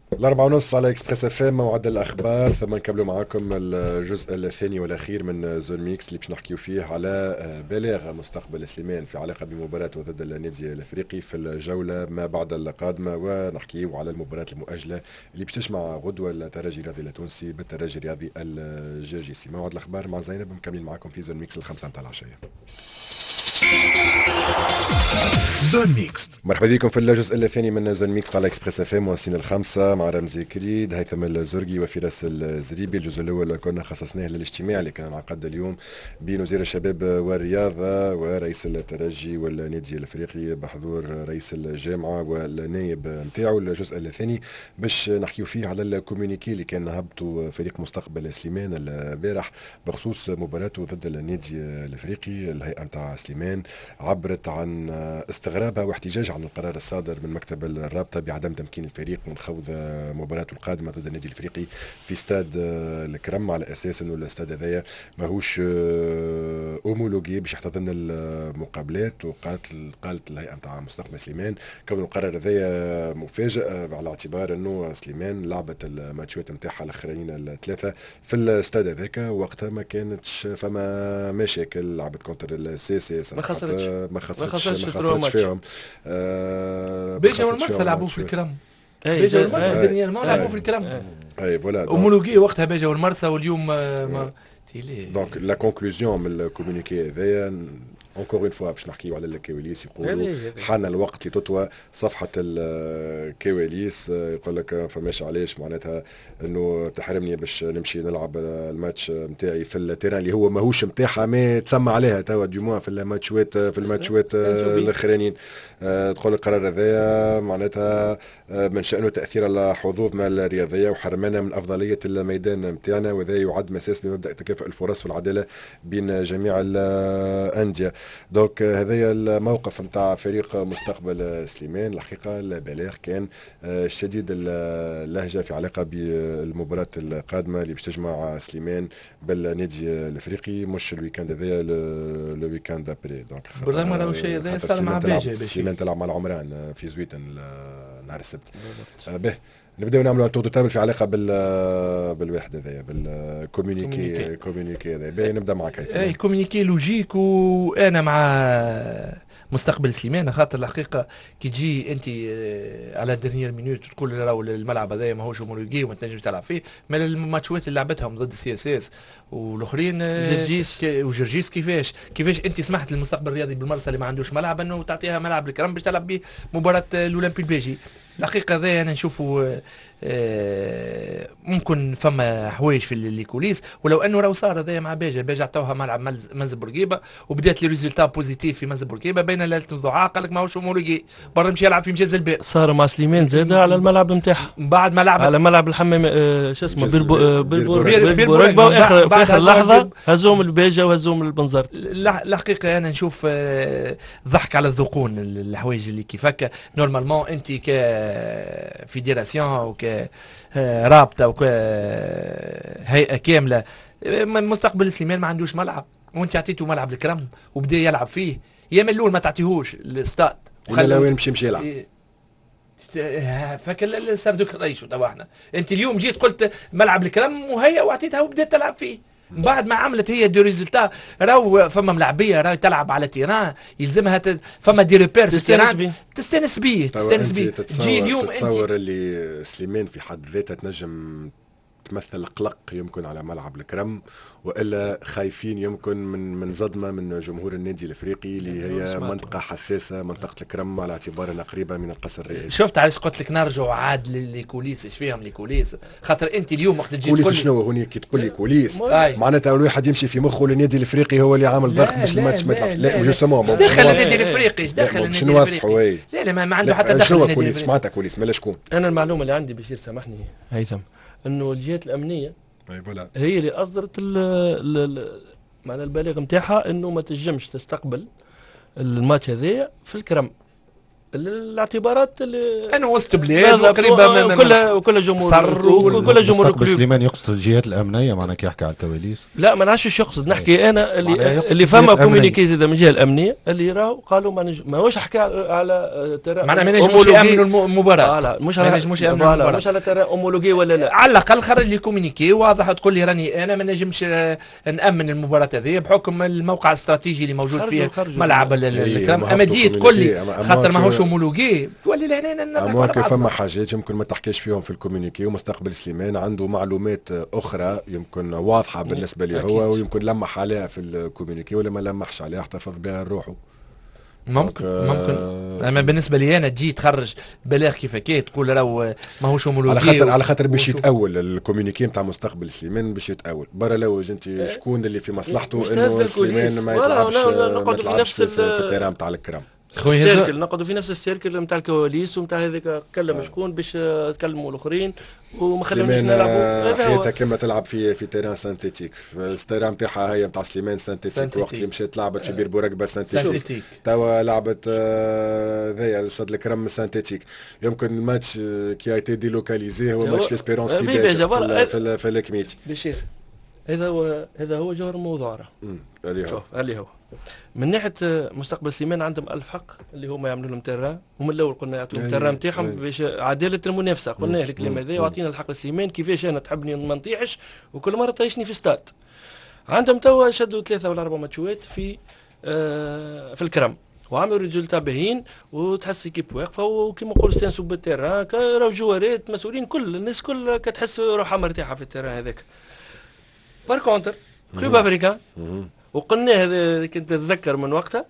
الأربعة ونص على إكسبريس اف ام موعد الأخبار، ثم نكملوا معاكم الجزء الثاني والأخير من زون ميكس اللي باش نحكيو فيه على بلاغ مستقبل سليمان في علاقة بمباراته ضد النادي الأفريقي في الجولة ما بعد القادمة، ونحكيو على المباراة المؤجلة اللي باش تجمع غدوة الترجي الرياضي التونسي بالترجي الرياضي الجرجيسي. موعد الأخبار مع زينب، مكملين معاكم في زون ميكس الخمسة متاع العشية. زون ميكس، مرحبا بكم في الجزء الثاني من زون ميكس على اكسبريس اف ام وسين الخمسة مع رمزي كريد، هيثم الزرقي وفراس الزريبي. الجزء الاول كنا خصصناه للاجتماع اللي كان انعقد اليوم بين وزير الشباب والرياضه ورئيس الترجي والنادي الافريقي بحضور رئيس الجامعه والنائب نتاعو. الجزء الثاني باش نحكيو فيه على الكومونيكي اللي كان هبطوا فريق مستقبل سليمان البارح بخصوص مباراته ضد النادي الافريقي. الهيئه نتاع سليمان عبرت عن استغرابها واحتجاج عن القرار الصادر من مكتب الرابطه بعدم تمكين الفريق من خوض مباراته القادمه ضد النادي الافريقي في استاد الكرم، على اساس انه الاستاد هذايا ماهوش اومولوجي باش يحتضن المقابلات. وقالت قالت الهيئه نتاع مستقبل سليمان كون القرار هذايا مفاجئ على اعتبار انه سليمان لعبت الماتشات نتاعها الاخرين الثلاثه في الاستاد هذاك، وقتها ما كانتش فما مشاكل، لعبت كونتر السي سي ما خسرتش ما خسرتش ما خسرتش فيهم. آه بيجا والمرسى لعبوا في الكرم، بيجا والمرسى الدنيا ما لعبوا في الكرم. اي فوالا اومولوجي وقتها بيجا والمرسى، واليوم ما تيلي. دونك لا كونكلوزيون من الكومونيكي هذايا اونكور اون فوا باش نحكيو على الكواليس، يقولوا حان الوقت لتطوى صفحه الكواليس. يقول لك فماش علاش معناتها انه تحرمني باش نمشي نلعب الماتش نتاعي في التيران اللي هو ماهوش نتاعها ما تسمى عليها توا ديموا في الماتشوات في الماتشوات الاخرانيين. تقول القرار هذايا معناتها من شأنه تأثير على حظوظنا الرياضية وحرمنا من أفضلية الميدان نتاعنا، وذا يعد مساس بمبدأ تكافؤ الفرص والعدالة بين جميع الأندية. دونك هذايا الموقف نتاع فريق مستقبل سليمان. الحقيقة البلاغ كان شديد اللهجة في علاقة بالمباراة القادمة اللي باش تجمع سليمان بالنادي الافريقي، مش الويكاند هذايا لو ويكاند ابري. دونك بالرغم راهو الشيء هذا صار مع بيجي سليمان تلعب مع العمران في زويتن نهار السبت. به نبداو نعملوا تور دو تابل في علاقه بال بالواحد هذايا بالكومونيكي كومونيكي هذا. باهي نبدا معك. اي كومونيكي لوجيك، وانا مع مستقبل سليمان خاطر الحقيقه كي تجي انت على الدنيير مينوت تقول راهو الملعب هذايا ماهوش هومولوجي وما تنجمش تلعب فيه. ما الماتشات اللي لعبتهم ضد السي اس اس والاخرين جرجيس وجرجيس كيفاش كيفاش انت سمحت للمستقبل الرياضي بالمرسى اللي ما عندوش ملعب انه تعطيها ملعب الكرم باش تلعب به مباراه الاولمبي البيجي. الحقيقه هذا انا نشوفوا ممكن فما حوايج في الكوليس، ولو انه راهو صار هذايا مع بيجا بيجا عطاوها ملعب منزل بورقيبه وبدات لي ريزولتا بوزيتيف في منزل بورقيبه بين ليله الضحى قال لك ماهوش هومولوجي برا مشي يلعب في مجاز الباء. صار مع سليمان زاد على الملعب نتاعها بعد ما لعب على ملعب الحمام آه شو اسمه بالبورقبه، واخر في اخر لحظه هزوم البيجا وهزوم البنزرت. الحقيقه انا نشوف آه ضحك على الذقون الحوايج اللي كيف هكا. نورمالمون انت ك فيديراسيون او ك رابطه او ك هيئه كامله مستقبل سليمان ما عندوش ملعب وانت عطيته ملعب الكرم وبدا يلعب فيه. يا من الاول ما تعطيهوش الاستاد ولا وين مشي مشي يلعب فكل سردوك الرئيس توا احنا. انت اليوم جيت قلت ملعب الكرم وهي واعطيتها وبدات تلعب فيه. بعد ما عملت هي دو ريزولتا راهو فما ملاعبيه راهي تلعب على تيران يلزمها ت... فما دي ريبير في التيران تستانس بيه تستانس بيه. تجي اليوم تتصور اللي سليمان في حد ذاتها تنجم تمثل قلق يمكن على ملعب الكرم، والا خايفين يمكن من من صدمه من جمهور النادي الافريقي اللي هي منطقه حساسه منطقه الكرم على اعتبار انها قريبه من القصر الرئاسي. شفت علاش قلت لك نرجعوا عاد للكوليس. ايش فيهم الكوليس؟ خاطر انت اليوم وقت تجي كوليس شنو هوني كي تقول لي كوليس معناتها الواحد يمشي في مخه النادي الافريقي هو اللي عامل ضغط باش الماتش ما يطلعش. لا جوستومون ايش دخل النادي الافريقي؟ ايش دخل النادي الافريقي؟ لا لا ما عنده حتى دخل. شنو كوليس معناتها كوليس مالا شكون؟ انا المعلومه اللي عندي بشير سامحني هيثم انه الجهات الامنيه هي اللي اصدرت معنى البلاغ نتاعها انه ما تنجمش تستقبل الماتش هذايا في الكرم. الاعتبارات اللي انا وسط بلاد وقريبه من كلها وكل جمهور وكل جمهور الكلوب. سليمان يقصد الجهات الامنيه معناها كي يحكي على الكواليس. لا ما نعرفش ايش يقصد، نحكي انا اللي اللي فما كوميونيكي زاد من الجهه الامنيه اللي راهو قالوا ما نج... ماهوش حكى على ترى معناها ما نجموش يامنوا المباراه. لا مش ما نجموش يامنوا المباراه، مش على ترى اومولوجي ولا لا. على الاقل خرج لي كوميونيكي واضح تقول لي راني انا ما نجمش نامن المباراه هذه بحكم الموقع الاستراتيجي اللي موجود فيه ملعب الكرام. اما تجي تقول لي خاطر ماهوش اومولوجي تولي لهنا. اما كيف فما حاجات يمكن ما تحكيش فيهم في الكوميونيكي، ومستقبل سليمان عنده معلومات اخرى يمكن واضحه بالنسبه لي هو، ويمكن لمح عليها في الكوميونيكي ولا ما لمحش عليها احتفظ بها روحه. ممكن ممكن اما بالنسبه لي انا تجي تخرج بلاغ كيف كي تقول راهو ماهوش اومولوجي على خاطر على خاطر باش يتاول الكوميونيكي نتاع مستقبل سليمان باش يتاول برا لوج انت شكون اللي في مصلحته انه سليمان ما يلعبش ما يلعبش في التيران نتاع الكرام. السيركل نقعدوا في نفس السيركل نتاع الكواليس ونتاع هذاك كلم شكون باش تكلموا الاخرين وما خليناش نلعبوا. حياتها كما تلعب في في تيران سانتيتيك، التيران نتاعها هي نتاع سليمان سانتيتيك، وقت اللي مشات لعبت في بير بورقبه سانتيتيك، توا لعبت ذايا الاستاد الكرم سانتيتيك. يمكن الماتش كي ايتي ديلوكاليزي هو ماتش ليسبيرونس في بيجا في في الكميت. بشير هذا هو هذا هو جوهر الموضوع راه اللي هو اللي هو من ناحيه مستقبل سليمان عندهم ألف حق اللي هما يعملوا لهم تيران. ومن الاول قلنا يعطوهم التيران نتاعهم باش عداله المنافسه. قلنا له الكلام هذا وعطينا الحق لسليمان كيفاش انا تحبني ما نطيحش وكل مره طيشني في ستاد. عندهم توا شدوا ثلاثه ولا اربع ماتشات في آه في الكرم وعملوا ريزولتا باهين وتحس كيب واقفه وكيما نقولوا استانسوا بالتيران راهو جوارات مسؤولين كل الناس كل كتحس روحها مرتاحه في التيران هذاك. بار كونتر كلوب افريكان وقلنا هذا كنت تتذكر من وقتها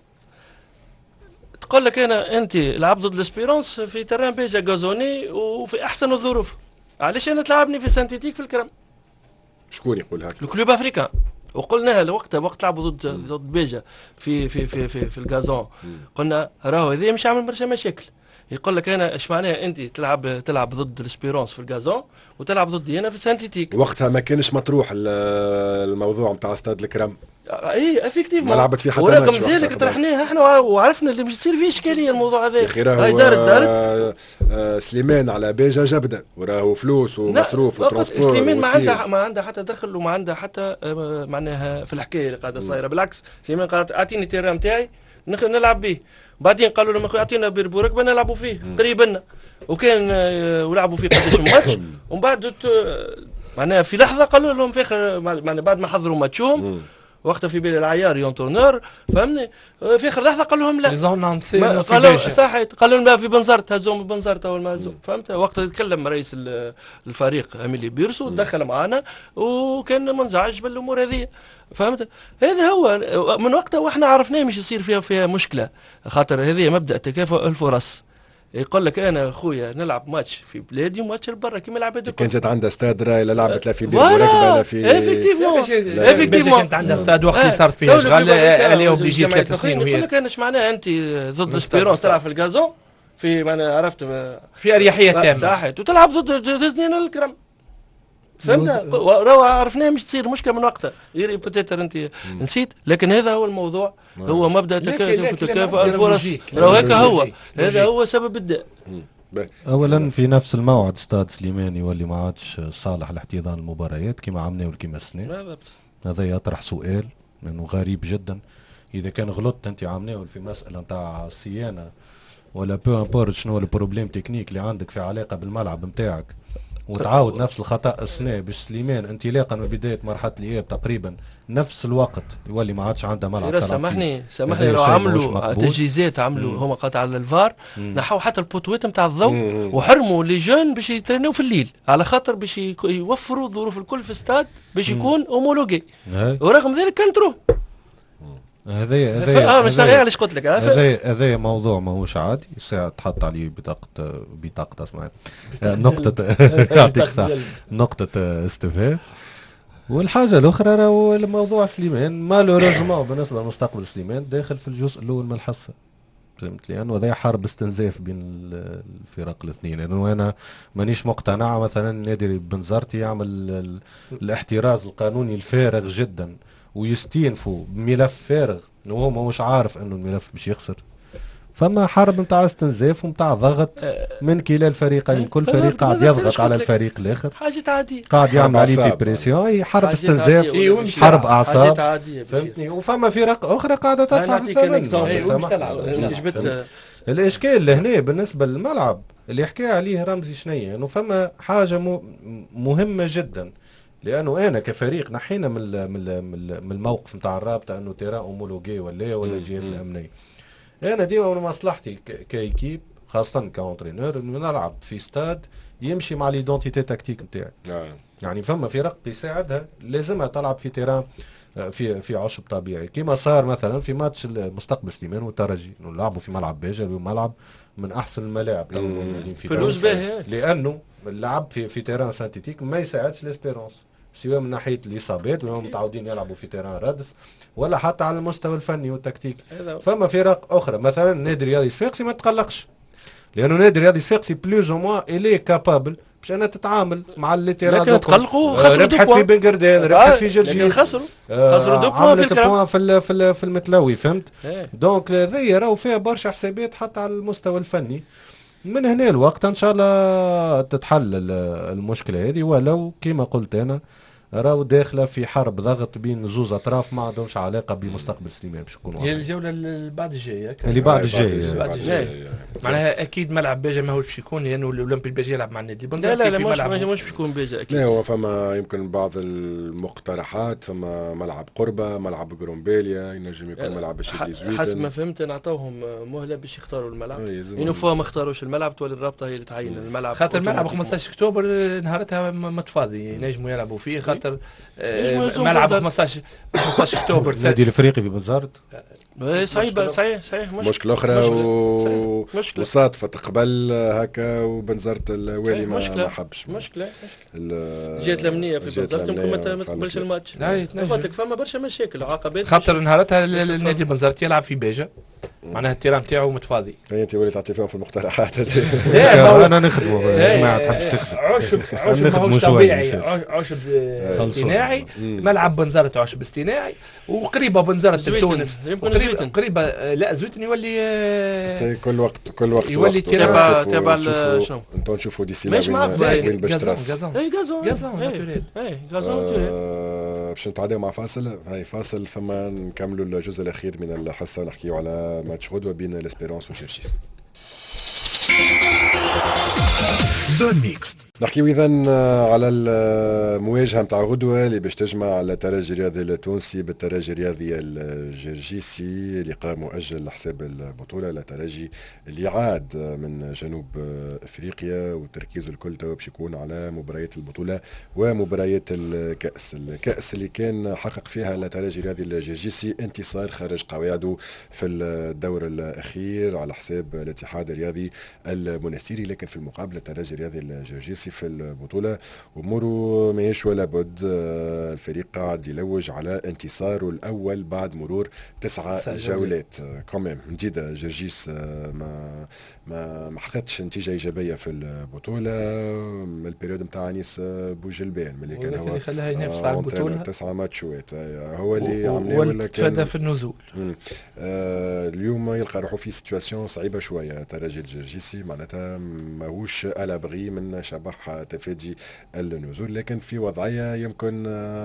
تقول لك انا انت لعب ضد الاسبيرونس في تران بيجا غازوني وفي احسن الظروف، علاش انا تلعبني في سانتيتيك في الكرم؟ شكون يقول هكا؟ الكلوب افريكان. وقلناها لوقتها وقت لعبوا ضد ضد بيجا في في في في, في الغازون قلنا راهو هذا مش عامل برشا مشاكل. يقول لك انا ايش معناها انت تلعب تلعب ضد الاسبيرونس في الغازون وتلعب ضدي انا في سانتيتيك. وقتها ما كانش مطروح الموضوع نتاع استاد الكرم. اي افيكتيفمون ما لعبت فيه حتى ورغم ذلك طرحناها احنا وعرفنا اللي مش يصير فيه اشكاليه الموضوع هذا. يا اخي راهو سليمان على بيجا جبده وراهو فلوس ومصروف وترونسبور. سليمان ما عنده ما عنده حتى دخل وما عنده حتى معناها في الحكايه اللي قاعده صايره. بالعكس سليمان قال اعطيني التيران نتاعي نلعب به. بعدين قالوا لهم اخويا اعطينا بيربورك نلعبوا فيه قريب لنا وكان ولعبوا فيه قداش ماتش. ومن بعد معناها في لحظه قالوا لهم في اخر معناها بعد ما حضروا ماتشهم وقتها في بال العيار يون تورنور فهمني في اخر لحظه قال لهم لا قالوا صحيت قالوا لهم في بنزرت هزوم بنزرت اول ما هزوم فهمت. وقتها تكلم رئيس الفريق اميلي بيرسو دخل معنا وكان منزعج بالامور هذه فهمت. هذا هو من وقتها واحنا عرفناه مش يصير فيها فيها مشكله خاطر هذه مبدا تكافؤ الفرص. يقول لك انا خويا نلعب ماتش في بلادي وماتش برا كيما لعب هذوك. كان جات عندها استاد راي لا لعبت لا في بير ولا لا في افيكتيفمون افيكتيفمون كانت عندها استاد وقت اللي صارت فيه اشغال عليه اوبليجي ثلاث سنين وهي. يقول لك انا معناها انت ضد الاسبيرونس تلعب في الغازون في معناها عرفت في اريحيه تامه صحيح وتلعب ضد ديزني الكرم فهمت. راهو عرفناه مش تصير مشكله من وقتها يري بوتيتر انت نسيت لكن هذا هو الموضوع هو مبدا تكافؤ الفرص راهو هكا هو هذا هو سبب الداء. اولا في نفس الموعد استاد سليمان يولي ما عادش صالح لاحتضان المباريات كما عملناه كما السنه. هذا يطرح سؤال لانه غريب جدا اذا كان غلطت انت عملناه في مساله نتاع الصيانه ولا بو امبورت شنو البروبليم تكنيك اللي عندك في علاقه بالملعب نتاعك وتعاود نفس الخطا السنه باش سليمان انطلاقا من بدايه مرحله الاياب تقريبا نفس الوقت يولي ما عادش عنده ملعب. سامحني سامحني لو عملوا تجهيزات عملوا هما قاطع على الفار نحوا حتى البوتويت نتاع الضوء وحرموا لي جون باش يترينوا في الليل على خاطر باش يوفروا الظروف الكل في الاستاد باش يكون اومولوجي ورغم ذلك كان تروح. هذا هذا اه مش علاش قلت لك هذا هذا موضوع ماهوش عادي ساعه تحط عليه بطاقه بطاقه اسمها نقطه يعطيك صح نقطه استفهام. والحاجه الاخرى راهو الموضوع سليمان مالوريزمون بالنسبه لمستقبل سليمان داخل في الجزء الاول من الحصه فهمت لانه هذا حرب استنزاف بين الفرق الاثنين لانه يعني انا مانيش مقتنع مثلا نادي بنزرتي يعمل الاحتراز القانوني الفارغ جدا ويستينفوا بملف فارغ وهو ماهوش عارف انه الملف باش يخسر فما حرب نتاع استنزاف ونتاع ضغط من كلا الفريقين، كل فريق قاعد يضغط على الفريق الاخر، حاجه عاديه، قاعد يعمل عليه في بريسيون، اي حرب استنزاف، حرب اعصاب، فهمتني. وفما فرق اخرى قاعده تدفع في الثمن. الاشكال لهنا بالنسبه للملعب اللي يحكي عليه رمزي شنية، انه فما حاجه مهمه جدا، لانه انا كفريق نحينا من من الموقف نتاع الرابطه انه تيرا اومولوجي ولا ولا الجهات الامنيه. انا ديما من مصلحتي كايكيب خاصه كاونترينور انه نلعب في استاد يمشي مع ليدونتيتي تكتيك نتاعي. يعني فما فرق يساعدها لازمها تلعب في تيران في في عشب طبيعي، كما صار مثلا في ماتش المستقبل سليمان والترجي، انه لعبوا في ملعب باجا، ملعب من احسن الملاعب الموجودين في تونس، لانه اللعب في في تيران سانتيتيك ما يساعدش ليسبيرونس، سواء من ناحيه الاصابات وهم متعودين يلعبوا في تيران رادس، ولا حتى على المستوى الفني والتكتيك. فما فرق اخرى مثلا النادي الرياضي صفاقسي ما تقلقش، لانه النادي الرياضي صفاقسي بلوز او موان الي كابابل باش انا تتعامل مع اللي تيران. لكن تقلقوا خسروا دو ربحت في بن قردان، ربحت في جرجيس، خسروا خسروا دو بوان في الكلام في في, في المتلوي، فهمت؟ دونك هذيا راهو فيها برشا حسابات حتى على المستوى الفني. من هنا الوقت ان شاء الله تتحل المشكله هذه، ولو كما قلت انا راهو داخله في حرب ضغط بين زوز اطراف ما عندهمش علاقه بمستقبل سليمان باش يكونوا. هي الجوله اللي بعد الجايه اللي بعد الجايه بعد الجايه معناها اكيد ملعب باجا ماهوش يكون، لانه الاولمبي الباجي يلعب مع النادي لا لا لا مش مش باش يكون باجا اكيد. لا هو فما يمكن بعض المقترحات، فما ملعب قربه، ملعب جرومبيليا ينجم يكون ملعب الشيدي زويتن. حسب ما فهمت نعطوهم مهله باش يختاروا الملعب، انه فوا ما اختاروش الملعب تولي الرابطه هي اللي تعين الملعب، خاطر الملعب خمسطاش اكتوبر نهارتها متفاضي ينجموا يلعبوا فيه، خاطر ملعب خمسطاش اكتوبر النادي الافريقي في بنزرت. صعيبه صحيح صحيح مشكله اخرى و... وصادفت قبل هكا وبنزرت الوالي ما, ما حبش مشكله الجهات الامنيه في بنزرت يمكن ما تقبلش الماتش. قلت لك فما برشا مشاكل وعقبات، خاطر نهارتها النادي بنزرت يلعب في باجا، معناها التيران تاعو متفاضي. هي انت وليت تعطي فيهم في المقترحات. لا انا نخدموا جماعه تحبش تخدم عشب عشب ماهوش طبيعي، عشب اصطناعي، ملعب بنزرت عشب اصطناعي، وقريبه بنزرت لتونس، قريبه قريبه لا زويتن يولي كل وقت كل وقت يولي تبع تبع شنو انتوا نشوفوا دي سي مش معاك وين باش تراس. اي غازون غازون ناتوريل اي غازون باش نتعداو مع فاصل. هاي فاصل ثم نكملوا الجزء الاخير من الحصه، نحكيو على ماتش غدوه بين الاسبيرونس وجرجيس. زون ميكس نحكيو اذا على المواجهه نتاع غدوه اللي باش تجمع الترجي الرياضي التونسي بالترجي الرياضي الجرجيسي، لقاء مؤجل لحساب البطوله. الترجي اللي عاد من جنوب افريقيا وتركيزه الكل تو باش يكون على مباريات البطوله ومباريات الكاس. الكاس اللي كان حقق فيها الترجي الرياضي الجرجيسي انتصار خارج قواعده في الدور الاخير على حساب الاتحاد الرياضي المنستيري، لكن في المقابل الترجي الرياضي الجرجيسي في البطولة أموره ماهيش ولا بد. الفريق قاعد يلوج على انتصاره الأول بعد مرور تسعة جولات. كمان جديدة جرجيس ما ما ما حققتش نتيجة إيجابية في البطولة من البريود نتاع انيس بوجلبان ملي كان هو اللي خلاها ينافس على البطولة تسعة ماتشات هو اللي عملها ولا كان في النزول. آه اليوم يلقى روحه في سيتواسيون صعيبة شوية الترجي الجرجيسي، معناتها ماهوش على بغي من شبح تفادي النزول، لكن في وضعية يمكن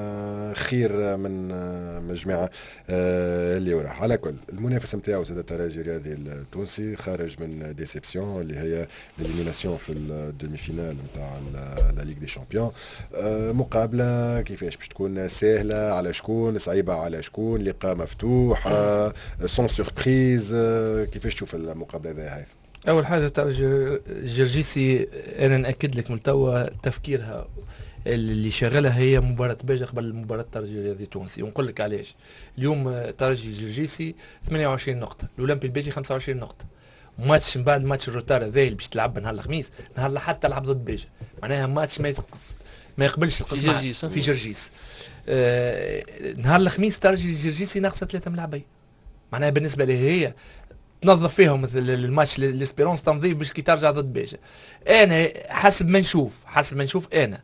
خير من مجموعة اللي وراح. على كل المنافس نتاعو زاد الترجي الرياضي التونسي خارج من ديسيبسيون اللي هي الاليميناسيون في الدومي فينال نتاع لا ليغ دي شامبيون. مقابلة كيفاش باش تكون سهلة على شكون، صعيبة على شكون، لقاء مفتوح سون سوربريز، كيفاش تشوف المقابلة هذه؟ هاي اول حاجه تاع الجرجيسي انا ناكد لك من توا تفكيرها اللي شغلها هي مباراه باجا قبل مباراه الترجي الرياضي التونسي، ونقول لك علاش. اليوم الترجي الجرجيسي ثمانية وعشرين نقطه، الاولمبي الباجي خمسة وعشرين نقطه. ماتش من بعد ماتش الروتار هذا اللي باش تلعب نهار الخميس، نهار الاحد تلعب ضد باجا، معناها ماتش ما يتقص ما يقبلش القسم في جرجيس في جرجيس. آه نهار الخميس الترجي الجرجيسي ناقصه ثلاثه ملاعبين، معناها بالنسبه لها هي تنظف فيهم مثل الماتش ليسبيرونس تنظيف باش كي ترجع ضد باجا. انا حسب ما نشوف حسب ما نشوف انا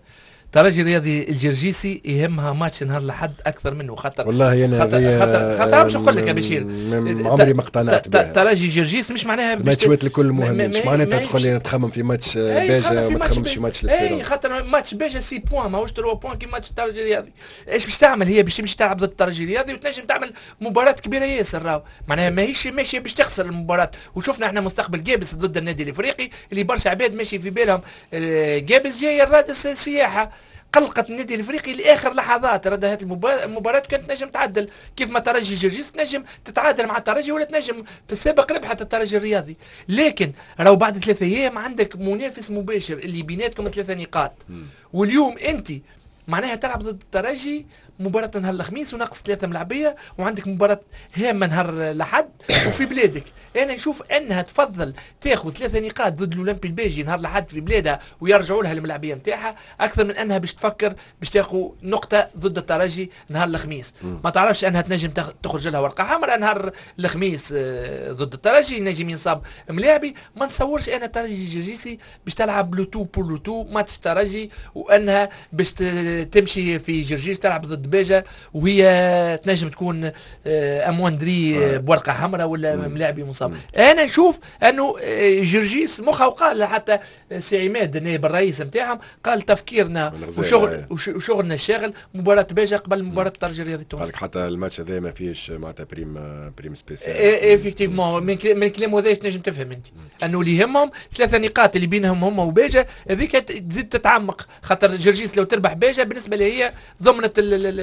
الترجي الرياضي الجرجيسي يهمها ماتش نهار الأحد اكثر منه، خاطر والله انا خاطر خاطر, خاطر مش نقول لك يا بشير عمري ما اقتنعت بها. ترجي جرجيس مش معناها الماتشات الكل مهمين، مش معناتها تقول لي تخمم في ماتش باجا وما تخممش في ماتش الاسبيرون. اي خاطر ماتش باجا سي بوان ماهوش ثلاثة بوان كي ماتش الترجي الرياضي. ايش باش تعمل هي؟ باش تمشي تلعب ضد الترجي الرياضي وتنجم تعمل مباراه كبيره ياسر، راهو معناها ماهيش ماشيه باش تخسر المباراه. وشفنا احنا مستقبل جابس ضد النادي الافريقي اللي برشا عباد ماشي في بالهم جابس جاي الرادس السياحه، قلقت النادي الافريقي لاخر لحظات. ردها المباراه كانت نجم تعدل، كيف ما ترجي جرجيس تنجم تتعادل مع الترجي ولا تنجم في السابق ربحت الترجي الرياضي. لكن راهو بعد ثلاثة ايام عندك منافس مباشر اللي بيناتكم ثلاثة نقاط، واليوم انت معناها تلعب ضد الترجي مباراة نهار الخميس وناقص ثلاثة ملاعبية، وعندك مباراة هامة نهار الأحد وفي بلادك. أنا نشوف أنها تفضل تاخذ ثلاثة نقاط ضد الأولمبي الباجي نهار الأحد في بلادها ويرجعوا لها الملاعبية نتاعها، أكثر من أنها باش تفكر باش تاخذ نقطة ضد الترجي نهار الخميس. ما تعرفش أنها تنجم تخرج لها ورقة حمراء نهار الخميس ضد الترجي، نجم ينصاب ملاعبي. ما نتصورش أنا الترجي الجرجيسي باش تلعب لوتو بور لوتو ماتش ترجي، وأنها باش تمشي في جرجيس تلعب ضد باجا وهي تنجم تكون امواندري بورقه حمراء ولا ملاعبي مصاب. انا نشوف انه جرجيس مخه، وقال حتى سي عماد النائب الرئيس نتاعهم قال تفكيرنا وشغل وشغلنا الشاغل مباراه باجا قبل مباراه الترجي الرياضي التونسي. حتى الماتش هذا ما فيهش معناتها بريم بريم سبيسيال. ايفيكتيفمون من الكلام هذا تنجم تفهم انت انه اللي يهمهم ثلاثه نقاط اللي بينهم هم وباجا، هذيك تزيد تتعمق، خاطر جرجيس لو تربح باجا بالنسبه لها هي ضمنت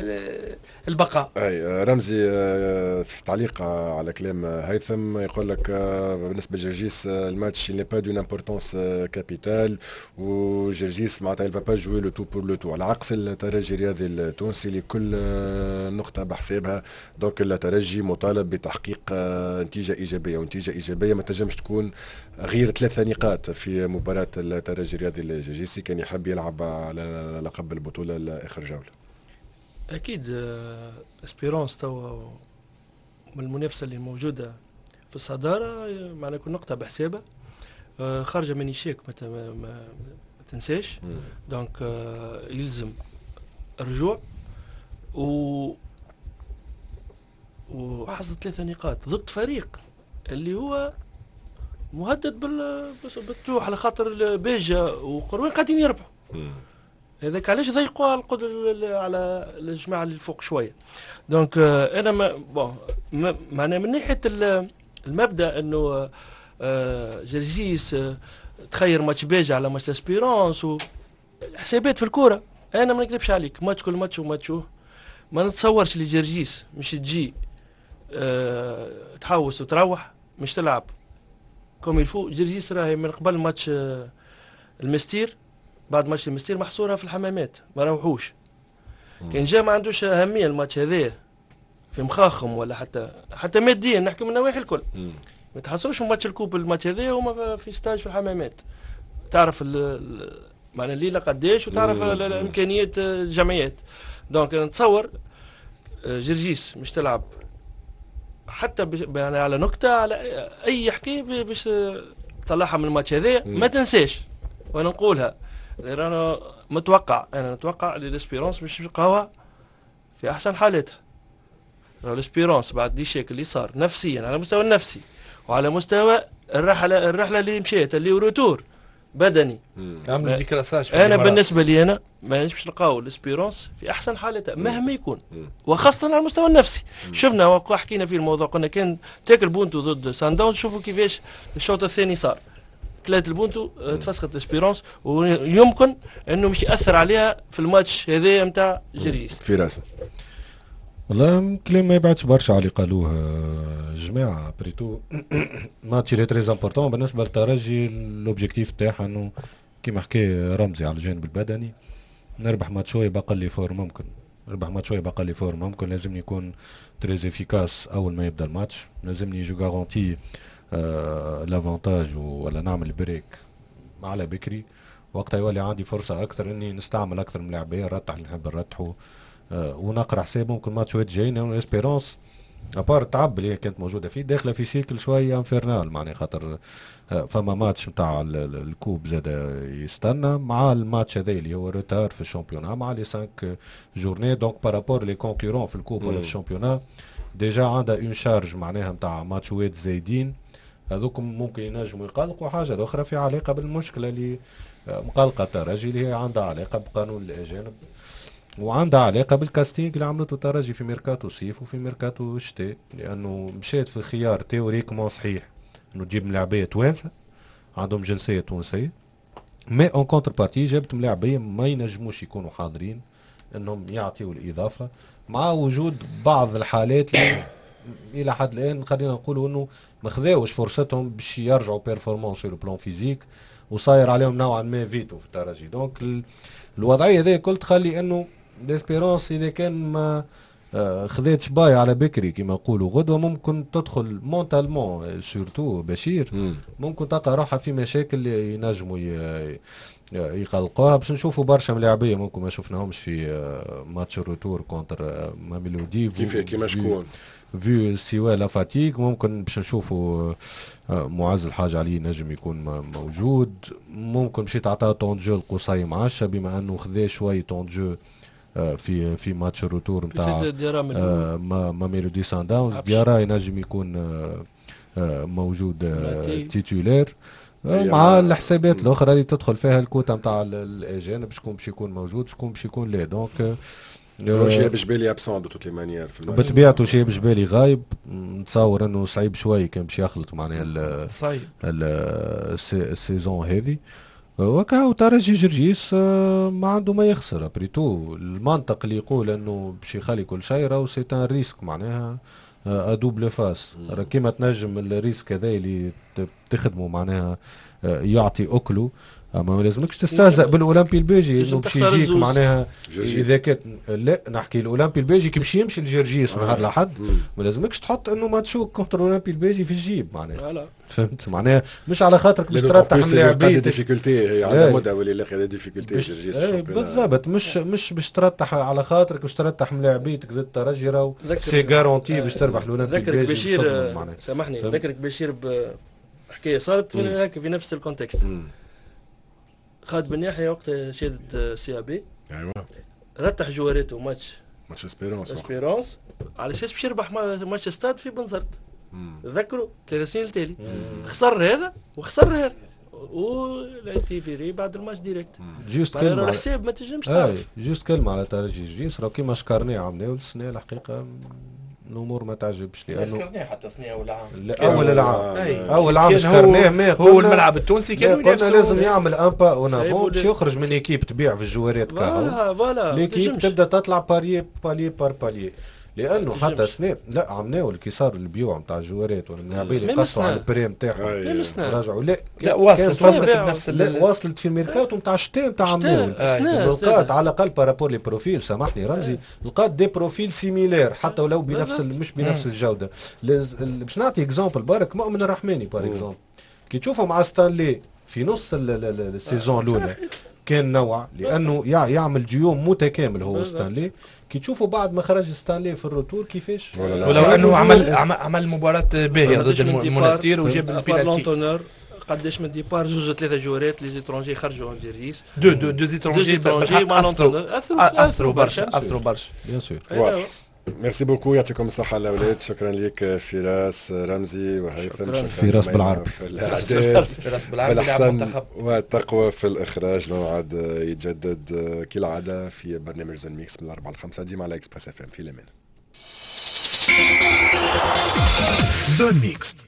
البقاء. اي رمزي في تعليق على كلام هيثم يقول لك بالنسبه لجرجيس الماتش ني با دون امبورطونس كابيتال، وجرجيس معناتها il va pas jouer le tout pour le tout، على عكس الترجي الرياضي التونسي لكل نقطه بحسابها. دونك الترجي مطالب بتحقيق نتيجه ايجابيه، ونتيجه ايجابيه ما تنجمش تكون غير ثلاثه نقاط في مباراه الترجي الرياضي الجرجيسي كان يحب يلعب على لقب البطوله لاخر جوله. اكيد اسبيرونس توا من المنافسه اللي موجوده في الصداره، معنا كل نقطه بحسابها خارجه من يشيك ما, ما, ما تنساش. دونك يلزم الرجوع و وحصد ثلاثه نقاط ضد فريق اللي هو مهدد بال بالتوح، على خاطر باجا وقروين قاعدين يربحوا. هذاك علاش ضيقوا على القدر على الجماعه اللي فوق شويه. دونك انا ما بون معناها من ناحيه المبدا انه جرجيس تخير ماتش باجا على ماتش اسبيرونس وحسابات في الكوره. انا ما نكذبش عليك، ماتش كل ماتش وماتشوه ما نتصورش اللي جرجيس مش تجي أه تحوس وتروح مش تلعب كوم يلفو. جرجيس راهي من قبل ماتش أه المستير، بعد ماتش المستير محصورها في الحمامات ما روحوش. كان جا ما عندوش اهميه الماتش هذا في مخاخهم ولا حتى حتى ماديا، نحكي من النواحي الكل. ما تحصلوش في ماتش الكوب الماتش هذا وما في ستاج في الحمامات. تعرف معنى الليله قداش وتعرف الامكانيات الجمعيات. دونك نتصور جرجيس مش تلعب حتى يعني على نكته على اي حكايه باش تطلعها من الماتش هذا. ما تنساش وانا نقولها، انا متوقع انا نتوقع الاسبيرونس مش بقاوها في احسن حالاتها. الاسبيرونس بعد دي شيك اللي صار نفسيا على المستوى النفسي وعلى مستوى الرحله الرحله اللي مشيت اللي روتور بدني عملوا ديكراساج. انا بالنسبه لي انا ما نجمش نلقاو الاسبيرونس في احسن حالاتها مهما يكون، وخاصه على المستوى النفسي. شفنا وحكينا في الموضوع، قلنا كان تاكل بونتو ضد سان داونز، شوفوا كيفاش الشوط الثاني صار. كلات البونتو تفسخت الاسبيرونس ويمكن انه مش ياثر عليها في الماتش هذا نتاع جرجيس. في راسه والله كلام ما يبعدش برشا على اللي قالوه الجماعه. بريتو ماتش اللي تري امبورطون بالنسبه للترجي، الاوبجيكتيف تاعها انه كيما حكى رمزي على الجانب البدني نربح ماتش شويه باقل لي فور ممكن، نربح ماتش شويه باقل لي فور ممكن. لازمني يكون تري افيكاس اول ما يبدا الماتش، لازمني جو غارونتي آه لافونتاج ولا نعمل بريك على بكري، وقتها يولي عندي فرصه اكثر اني نستعمل اكثر من لاعبيه نرتح اللي نحب نرتحه. آه ونقرا حساب ممكن ماتش واد جاينا اسبيرونس ابار التعب اللي كانت موجوده فيه داخله في سيكل شويه انفيرنال معناها خاطر فما ماتش نتاع الكوب زاد يستنى مع الماتش هذا اللي هو روتار في الشامبيونا مع لي خمسة جورني دونك بارابور لي كونكورون في الكوب ولا في الشامبيونا ديجا عندها اون شارج معناها نتاع ماتشوات زايدين هذوك ممكن ينجموا يقلقوا. حاجه اخرى في علاقه بالمشكله اللي مقلقه الترجي اللي هي عندها علاقه بقانون الاجانب وعندها علاقه بالكاستينغ اللي عملته الترجي في ميركاتو صيف وفي ميركاتو الشتاء لانه مشيت في خيار تيوريكمون صحيح انه تجيب ملاعبيه توانسه عندهم جنسيه تونسيه مي اون كونتر بارتي جابت ملاعبيه ما ينجموش يكونوا حاضرين انهم يعطيوا الاضافه مع وجود بعض الحالات اللي الى حد الان خلينا نقولوا انه ما خذاوش فرصتهم باش يرجعوا بيرفورمانس في البلان فيزيك وصاير عليهم نوعا ما فيتو في الترجي. دونك الوضعيه هذه كل تخلي انه ليسبيرونس اذا كان ما آه خذيتش باي على بكري كما نقولوا غدوه ممكن تدخل مونتالمون سورتو بشير مم. ممكن تلقى روحها في مشاكل ينجموا يقلقوها باش نشوفوا برشا ملاعبيه ممكن ما شفناهمش في آه ماتش الروتور كونتر آه ماميلودي كيف كيما شكون فيو سيوا لا فاتيك ممكن باش نشوفوا معز الحاج علي نجم يكون موجود ممكن مشيت عطاه طون جو القصي معشة بما انه خذا شوي طون جو في في ماتش الروتور نتاع ماميلودي سان داونز ديارا ينجم يكون موجود تيتولير مع الحسابات الاخرى اللي تدخل فيها الكوتا نتاع الاجانب شكون باش يكون موجود شكون باش يكون لا. دونك شياب جبالي ابسون دو توت لي مانيير في الماتش بطبيعته شياب جبالي غايب نتصور انه صعيب شوي كان باش يخلط معناها صعيب السيزون هذه وكاو ترجي جرجيس ما عنده ما يخسر ابريتو المنطق اللي يقول انه باش يخلي كل شيء راهو سي ان ريسك معناها ادوبل فاس راه كيما تنجم الريسك هذا اللي تخدمه معناها يعطي اكله اما ما لازمكش تستهزأ بالاولمبي البيجي انه باش يجيك معناها اذا كان لا نحكي الاولمبي البيجي كي باش يمشي لجرجيس آه. نهار لحد ما لازمكش تحط انه ماتشوك كونتر الاولمبي البيجي في الجيب معناها فهمت معناها مش على خاطرك باش ترتح ملاعبيه ديفيكولتي هي على مدى ولا لا خذ ديفيكولتي جرجيس بالضبط مش مش باش ترتح على خاطرك باش ترتح ملاعبيتك ضد الترجي راهو سي غارونتي باش تربح الاولمبي البيجي. ذكرك بشير سامحني ذكرك بشير بحكايه صارت هكا في نفس الكونتكست. خالد بن يحيى وقت شهادة سي بي ايوه رتح جواريته ماتش ماتش اسبيرونس اسبيرونس على اساس باش يربح ماتش استاد في بنزرت تذكروا ثلاث سنين التالي خسر هذا وخسر هذا والانتيفيري بعد الماتش ديريكت جوست كلمه على الحساب ما تنجمش تعرف جوست كلمه على ترجي جيس راه كيما شكرناه عملناه السنه الحقيقه الامور ما تعجبش لانه شكرناه حتى سنه اول عام اول العام اول عام شكرناه ما هو الملعب التونسي كان قلنا لازم يعمل ان با اون افون باش يخرج من ايكيب تبيع في الجوارات كاهو فوالا فوالا ليكيب تبدا تطلع باريي بالي بار بالي لانه حتى سنه لا عملناو كي صار البيوع نتاع الجوارات واللاعبين اللي قصوا على البريم تاعهم رجعوا لا لا وصلت وصلت بنفس وصلت في الميركاتو نتاع الشتاء نتاع عملناو لقات على الاقل بارابور لي بروفيل سامحني رمزي لقات دي بروفيل سيميلير حتى ولو بنفس مش بنفس الجوده. باش نعطي اكزامبل برك مؤمن الرحماني بار اكزامبل كي تشوفه مع ستانلي في نص السيزون الاولى كان نوع لانه يعمل ديوم متكامل هو ستانلي كي تشوفوا بعد ما خرج ستانلي في الروتور كيفاش ولو انه عمل عمل مباراه باهيه ضد المونستير وجاب البينالتي قداش من ديبار جوج ثلاثه جوارات لي زيترونجي خرجوا عن جيرجيس دو دو دو زيترونجي اثروا برشا اثروا برشا بيان سور. ميرسي بوكو يعطيكم الصحة الأولاد. شكرا لك فراس رمزي وهيثم. فراس بالعربي فراس بالعربي بالأحسن والتقوى في الإخراج موعد يتجدد كالعادة في برنامج زون ميكس من الأربعة للخمسة ديما على إكسبريس اف ام في الأمان. زون ميكس.